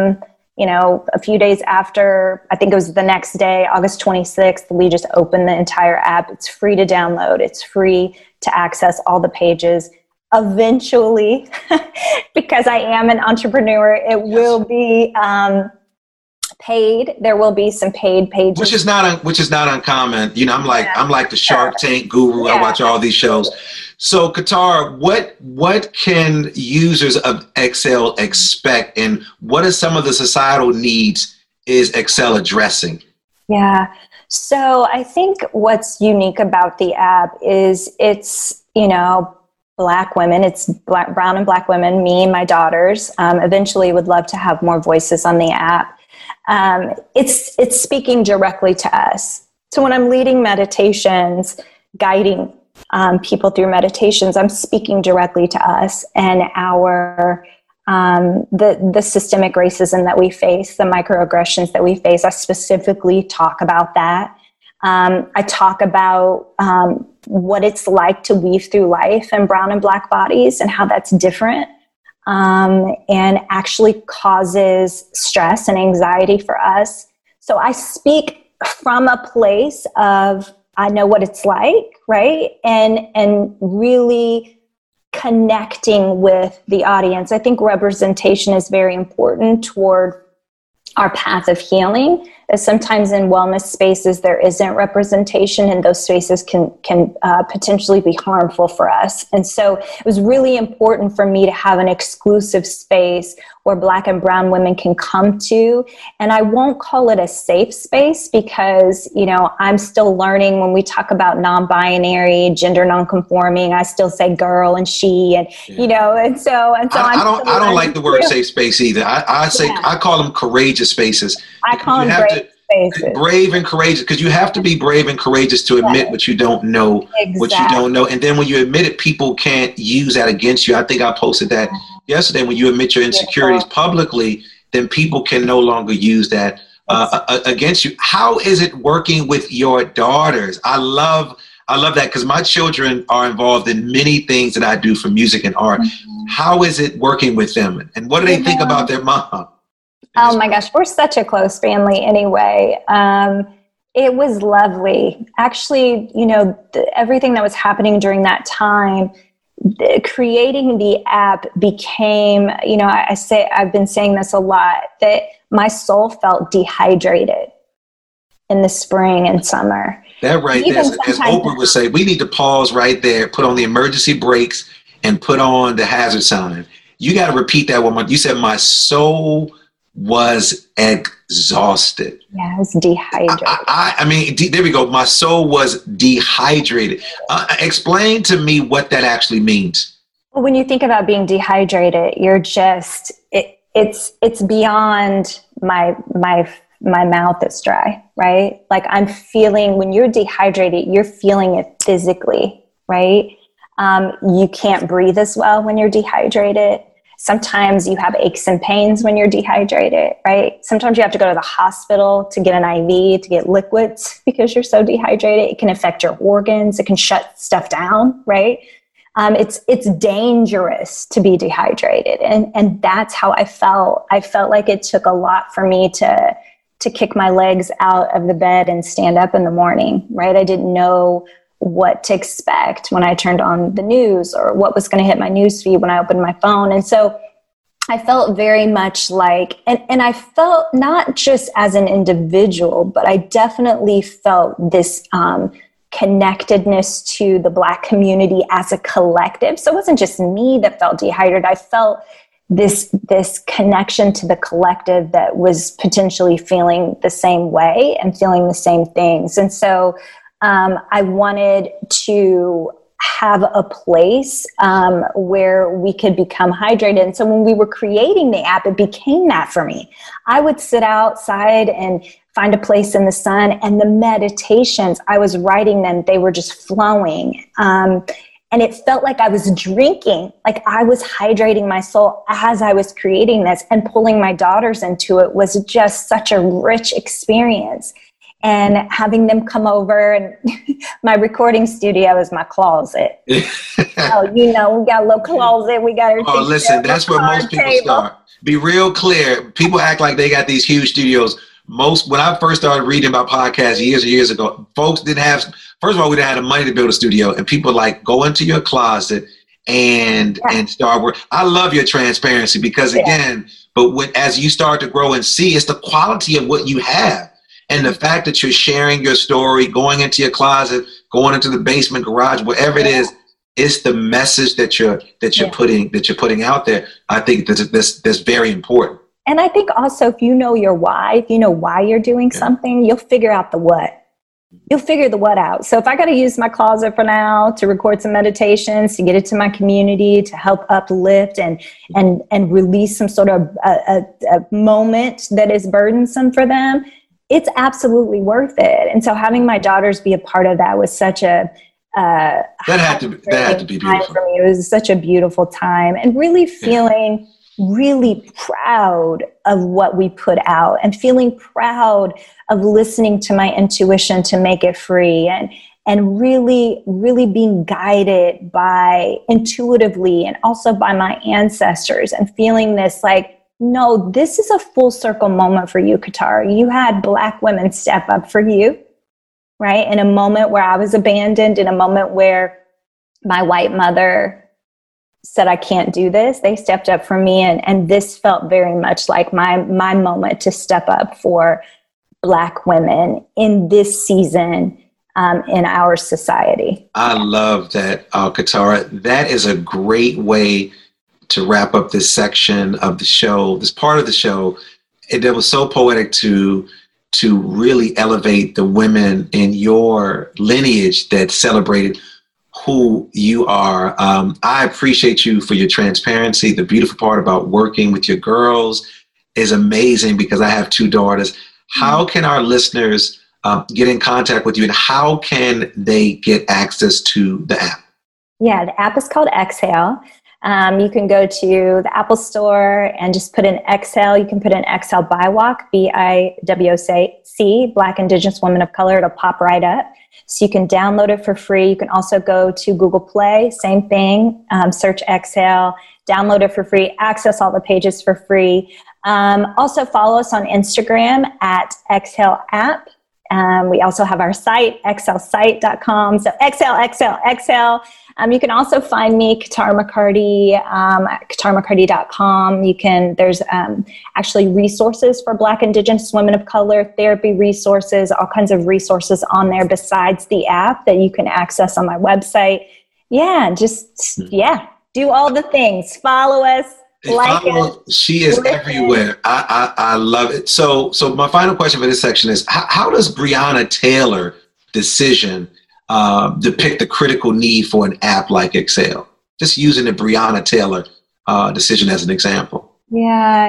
a few days after, I think it was the next day, August 26th, we just opened the entire app. It's free to download. It's free to access all the pages. Eventually, because I am an entrepreneur, it will be paid. There will be some paid pages, which is not uncommon. I'm like the Shark Tank guru. I watch all these shows. So Qatar, what can users of Excel expect, and what are some of the societal needs is Excel addressing? Yeah. So I think what's unique about the app is it's, Black women, it's brown and Black women, me and my daughters, eventually would love to have more voices on the app. It's speaking directly to us. So when I'm leading meditations, guiding people through meditations, I'm speaking directly to us and our the systemic racism that we face, the microaggressions that we face. I specifically talk about that. I talk about what it's like to weave through life in brown and Black bodies and how that's different and actually causes stress and anxiety for us. So I speak from a place of, I know what it's like, right? And really connecting with the audience. I think representation is very important toward our path of healing. Sometimes in wellness spaces, there isn't representation, and those spaces can potentially be harmful for us. And so it was really important for me to have an exclusive space where Black and brown women can come to. And I won't call it a safe space because, I'm still learning. When we talk about non-binary, gender non-conforming, I still say girl and she, and, and so I don't like the word safe space either. I call them courageous spaces. I call them brave spaces. Brave and courageous, because you have to be brave and courageous to admit what you don't know, what you don't know. And then when you admit it, people can't use that against you. I think I posted that yesterday. When you admit your insecurities publicly, then people can no longer use that against you. How is it working with your daughters? I love that, because my children are involved in many things that I do for music and art. How is it working with them? And what do they think about their mom? Oh my gosh, we're such a close family anyway. It was lovely. Actually, everything that was happening during that time, creating the app became, I've been saying this a lot, that my soul felt dehydrated in the spring and summer. That right there, as Oprah would say, we need to pause right there, put on the emergency brakes, and put on the hazard sign. You got to repeat that one more. You said my soul was exhausted. Yeah, it was dehydrated. I mean, there we go. My soul was dehydrated. Explain to me what that actually means. Well, when you think about being dehydrated, you're just, it's beyond my mouth is dry, right? Like I'm feeling, when you're dehydrated, you're feeling it physically, right? You can't breathe as well when you're dehydrated. Sometimes you have aches and pains when you're dehydrated, right? Sometimes you have to go to the hospital to get an IV, to get liquids because you're so dehydrated. It can affect your organs. It can shut stuff down, right? It's dangerous to be dehydrated. And that's how I felt. I felt like it took a lot for me to kick my legs out of the bed and stand up in the morning, right? I didn't know what to expect when I turned on the news or what was going to hit my news feed when I opened my phone. And so I felt very much like, and I felt not just as an individual, but I definitely felt this connectedness to the Black community as a collective. So it wasn't just me that felt dehydrated. I felt this connection to the collective that was potentially feeling the same way and feeling the same things. And so I wanted to have a place where we could become hydrated. And so when we were creating the app, it became that for me. I would sit outside and find a place in the sun, and the meditations, I was writing them, they were just flowing. And it felt like I was drinking, like I was hydrating my soul as I was creating this, and pulling my daughters into it was just such a rich experience. And having them come over, and my recording studio is my closet. So, we got a little closet. We got everything. Oh, listen, that's where most people start. Be real clear. People act like they got these huge studios. When I first started reading about podcasts years and years ago, folks didn't have, first of all, we didn't have the money to build a studio, and people like, go into your closet and start work. I love your transparency, because again, as you start to grow and see, it's the quality of what you have. And the fact that you're sharing your story, going into your closet, going into the basement, garage, whatever it is, it's the message that you're putting out there. I think that's very important. And I think also, if you know your why, if you know why you're doing something, you'll figure out the what. You'll figure the what out. So if I got to use my closet for now to record some meditations, to get it to my community, to help uplift and release some sort of a moment that is burdensome for them, it's absolutely worth it. And so having my daughters be a part of that was such a that had to be beautiful for me. It was such a beautiful time, and really feeling really proud of what we put out, and feeling proud of listening to my intuition to make it free, and really, really being guided by intuitively, and also by my ancestors, and feeling this like, no, this is a full circle moment for you, Katara. You had Black women step up for you, right? In a moment where I was abandoned, in a moment where my white mother said, I can't do this. They stepped up for me. And this felt very much like my moment to step up for Black women in this season in our society. I love that, Katara. That is a great way to wrap up this section of the show, this part of the show. It was so poetic to really elevate the women in your lineage that celebrated who you are. I appreciate you for your transparency. The beautiful part about working with your girls is amazing, because I have 2 daughters. How can our listeners get in contact with you, and how can they get access to the app? Yeah, the app is called Exhale. You can go to the Apple Store and just put in Exhale. You can put in Exhale BIWOC, BIWOC, Black Indigenous Women of Color. It'll pop right up. So you can download it for free. You can also go to Google Play, same thing, search Exhale, download it for free, access all the pages for free. Also follow us on Instagram at Exhale App. We also have our site, exhalesite.com. So exhale. You can also find me, Katara McCarty, at KataraMcCarty.com. There's actually resources for Black Indigenous women of color, therapy resources, all kinds of resources on there besides the app that you can access on my website. Do all the things. Follow us. She is everywhere. I love it. So my final question for this section is, how does Breonna Taylor decision depict the critical need for an app like Exhale? Just using the Breonna Taylor decision as an example. Yeah,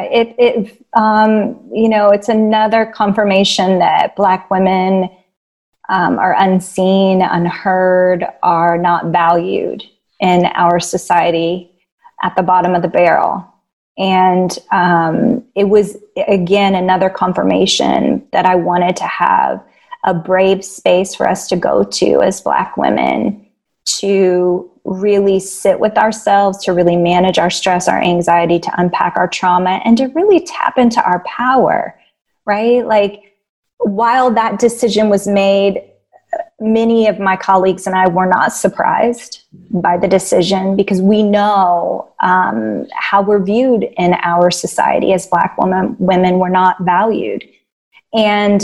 it's another confirmation that Black women are unseen, unheard, are not valued in our society, at the bottom of the barrel. And it was, again, another confirmation that I wanted to have a brave space for us to go to as Black women, to really sit with ourselves, to really manage our stress, our anxiety, to unpack our trauma, and to really tap into our power, right? Like, while that decision was made, many of my colleagues and I were not surprised by the decision, because we know how we're viewed in our society as Black women. Women were not valued. And,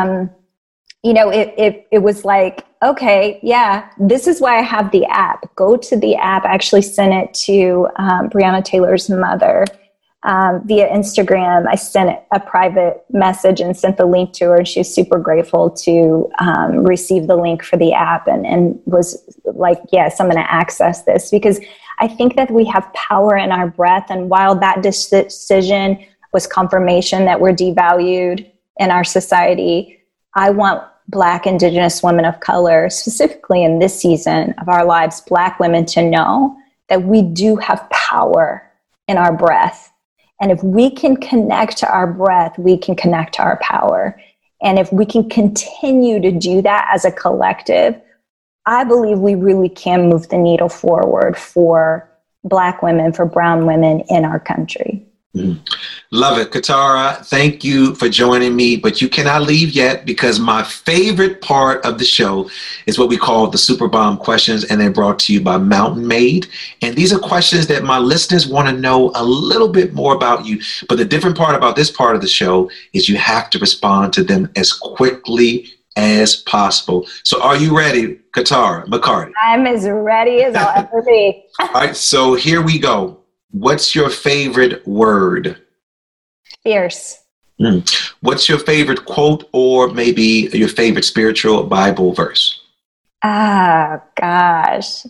it was like, okay, yeah, this is why I have the app. Go to the app. I actually sent it to Breonna Taylor's mother via Instagram. I sent a private message and sent the link to her, and she was super grateful to receive the link for the app and was like, yes, I'm going to access this, because I think that we have power in our breath. And while that decision was confirmation that we're devalued in our society, I want Black, Indigenous women of color, specifically in this season of our lives, Black women, to know that we do have power in our breath. And if we can connect to our breath, we can connect to our power. And if we can continue to do that as a collective, I believe we really can move the needle forward for Black women, for brown women in our country. Love it. Katara, thank you for joining me, but you cannot leave yet, because my favorite part of the show is what we call the Super Bomb questions, and they're brought to you by Mountain Made. And these are questions that my listeners want to know a little bit more about you. But the different part about this part of the show is you have to respond to them as quickly as possible. So are you ready, Katara McCarty? I'm as ready as I'll ever be. All right, so here we go. What's your favorite word? Fierce. What's your favorite quote, or maybe your favorite spiritual Bible verse? Oh, gosh.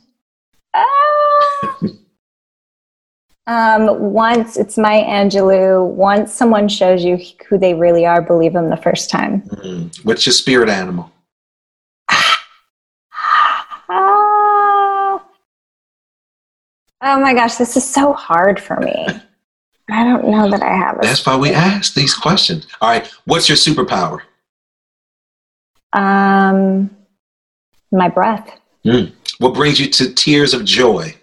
Once, it's Maya Angelou, once someone shows you who they really are, believe them the first time. What's your spirit animal? Oh my gosh, this is so hard for me. I don't know that I have. That's why we ask these questions. All right, what's your superpower? My breath. What brings you to tears of joy?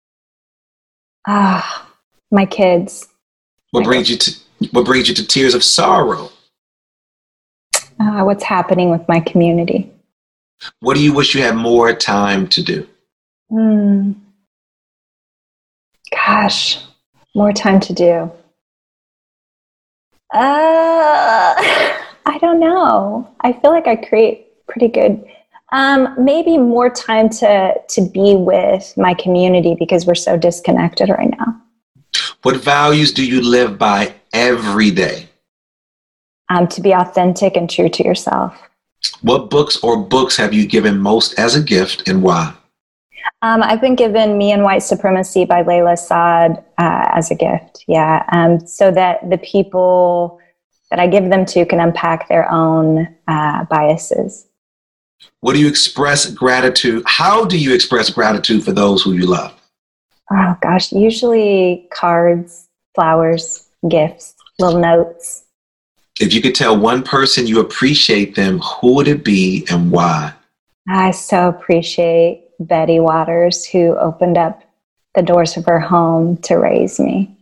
My kids. What brings you to tears of sorrow? What's happening with my community? What do you wish you had more time to do? Gosh, more time to do. I don't know. I feel like I create pretty good. Maybe more time to be with my community, because we're so disconnected right now. What values do you live by every day? To be authentic and true to yourself. What books have you given most as a gift, and why? I've been given Me and White Supremacy by Layla Saad as a gift. Yeah. So that the people that I give them to can unpack their own biases. What do you express gratitude? How do you express gratitude for those who you love? Oh gosh, usually cards, flowers, gifts, little notes. If you could tell one person you appreciate them, who would it be and why? I so appreciate Betty Waters, who opened up the doors of her home to raise me.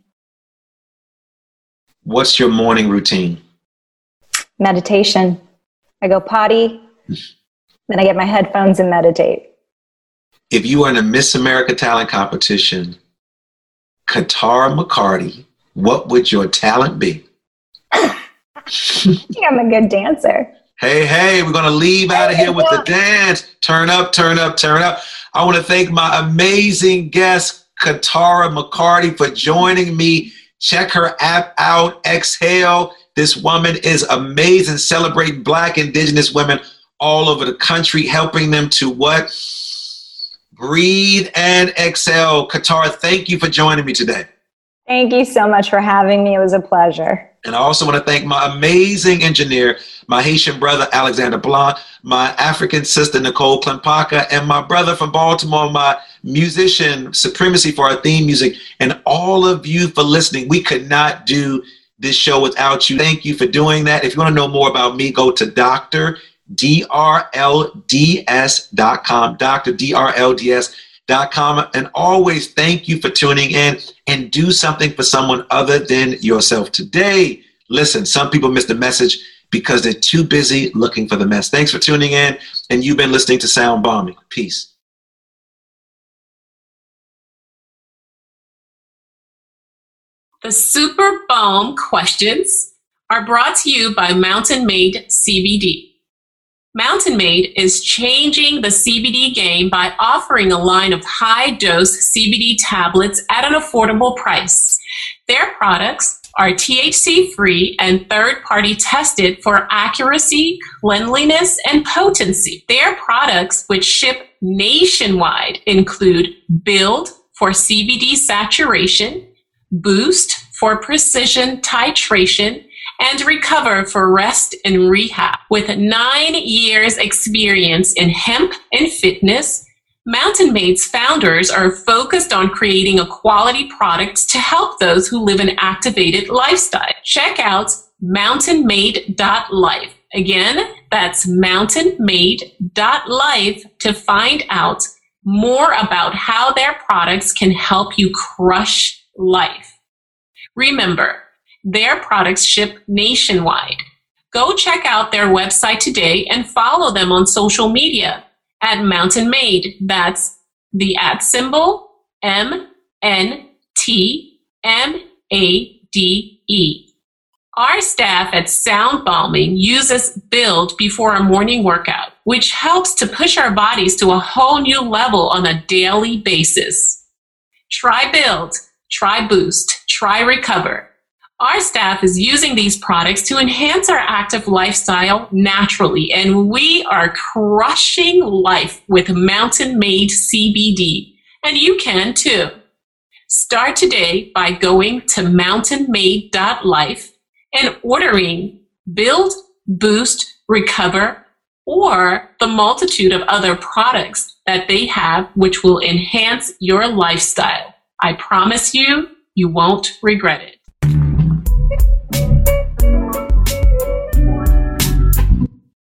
What's your morning routine? Meditation. I go potty, then I get my headphones and meditate. If you were in a Miss America talent competition, Katara McCarty, what would your talent be? I think I'm a good dancer. Hey, we're going to leave out of here with the dance. Turn up, turn up, turn up. I want to thank my amazing guest, Katara McCarty, for joining me. Check her app out, Exhale. This woman is amazing, celebrating Black, Indigenous women all over the country, helping them to what? Breathe and exhale. Katara, thank you for joining me today. Thank you so much for having me. It was a pleasure. And I also want to thank my amazing engineer, my Haitian brother, Alexander Blanc, my African sister, Nicole Klempaka, and my brother from Baltimore, my musician, Supremacy, for our theme music, and all of you for listening. We could not do this show without you. Thank you for doing that. If you want to know more about me, go to DrLDS.com, DrDRLDS.com. And always thank you for tuning in, and do something for someone other than yourself today. Listen, some people miss the message because they're too busy looking for the mess. Thanks for tuning in, and you've been listening to Sound Bombing. Peace. The Super Bomb questions are brought to you by Mountain Made CBD. Mountain Made is changing the CBD game by offering a line of high-dose CBD tablets at an affordable price. Their products are THC-free and third-party tested for accuracy, cleanliness, and potency. Their products, which ship nationwide, include Build for CBD saturation, Boost for precision titration, and Recover for rest and rehab. With 9 years experience in hemp and fitness, Mountain Made's founders are focused on creating a quality products to help those who live an activated lifestyle. Check out mountainmade.life. Again, that's mountainmade.life to find out more about how their products can help you crush life. Remember, their products ship nationwide. Go check out their website today and follow them on social media at Mountain Made. That's the @ MNTMADE. Our staff at Sound Balming uses Build before a morning workout, which helps to push our bodies to a whole new level on a daily basis. Try Build, try Boost, try Recover. Our staff is using these products to enhance our active lifestyle naturally, and we are crushing life with Mountain Made CBD, and you can too. Start today by going to mountainmade.life and ordering Build, Boost, Recover, or the multitude of other products that they have which will enhance your lifestyle. I promise you, you won't regret it.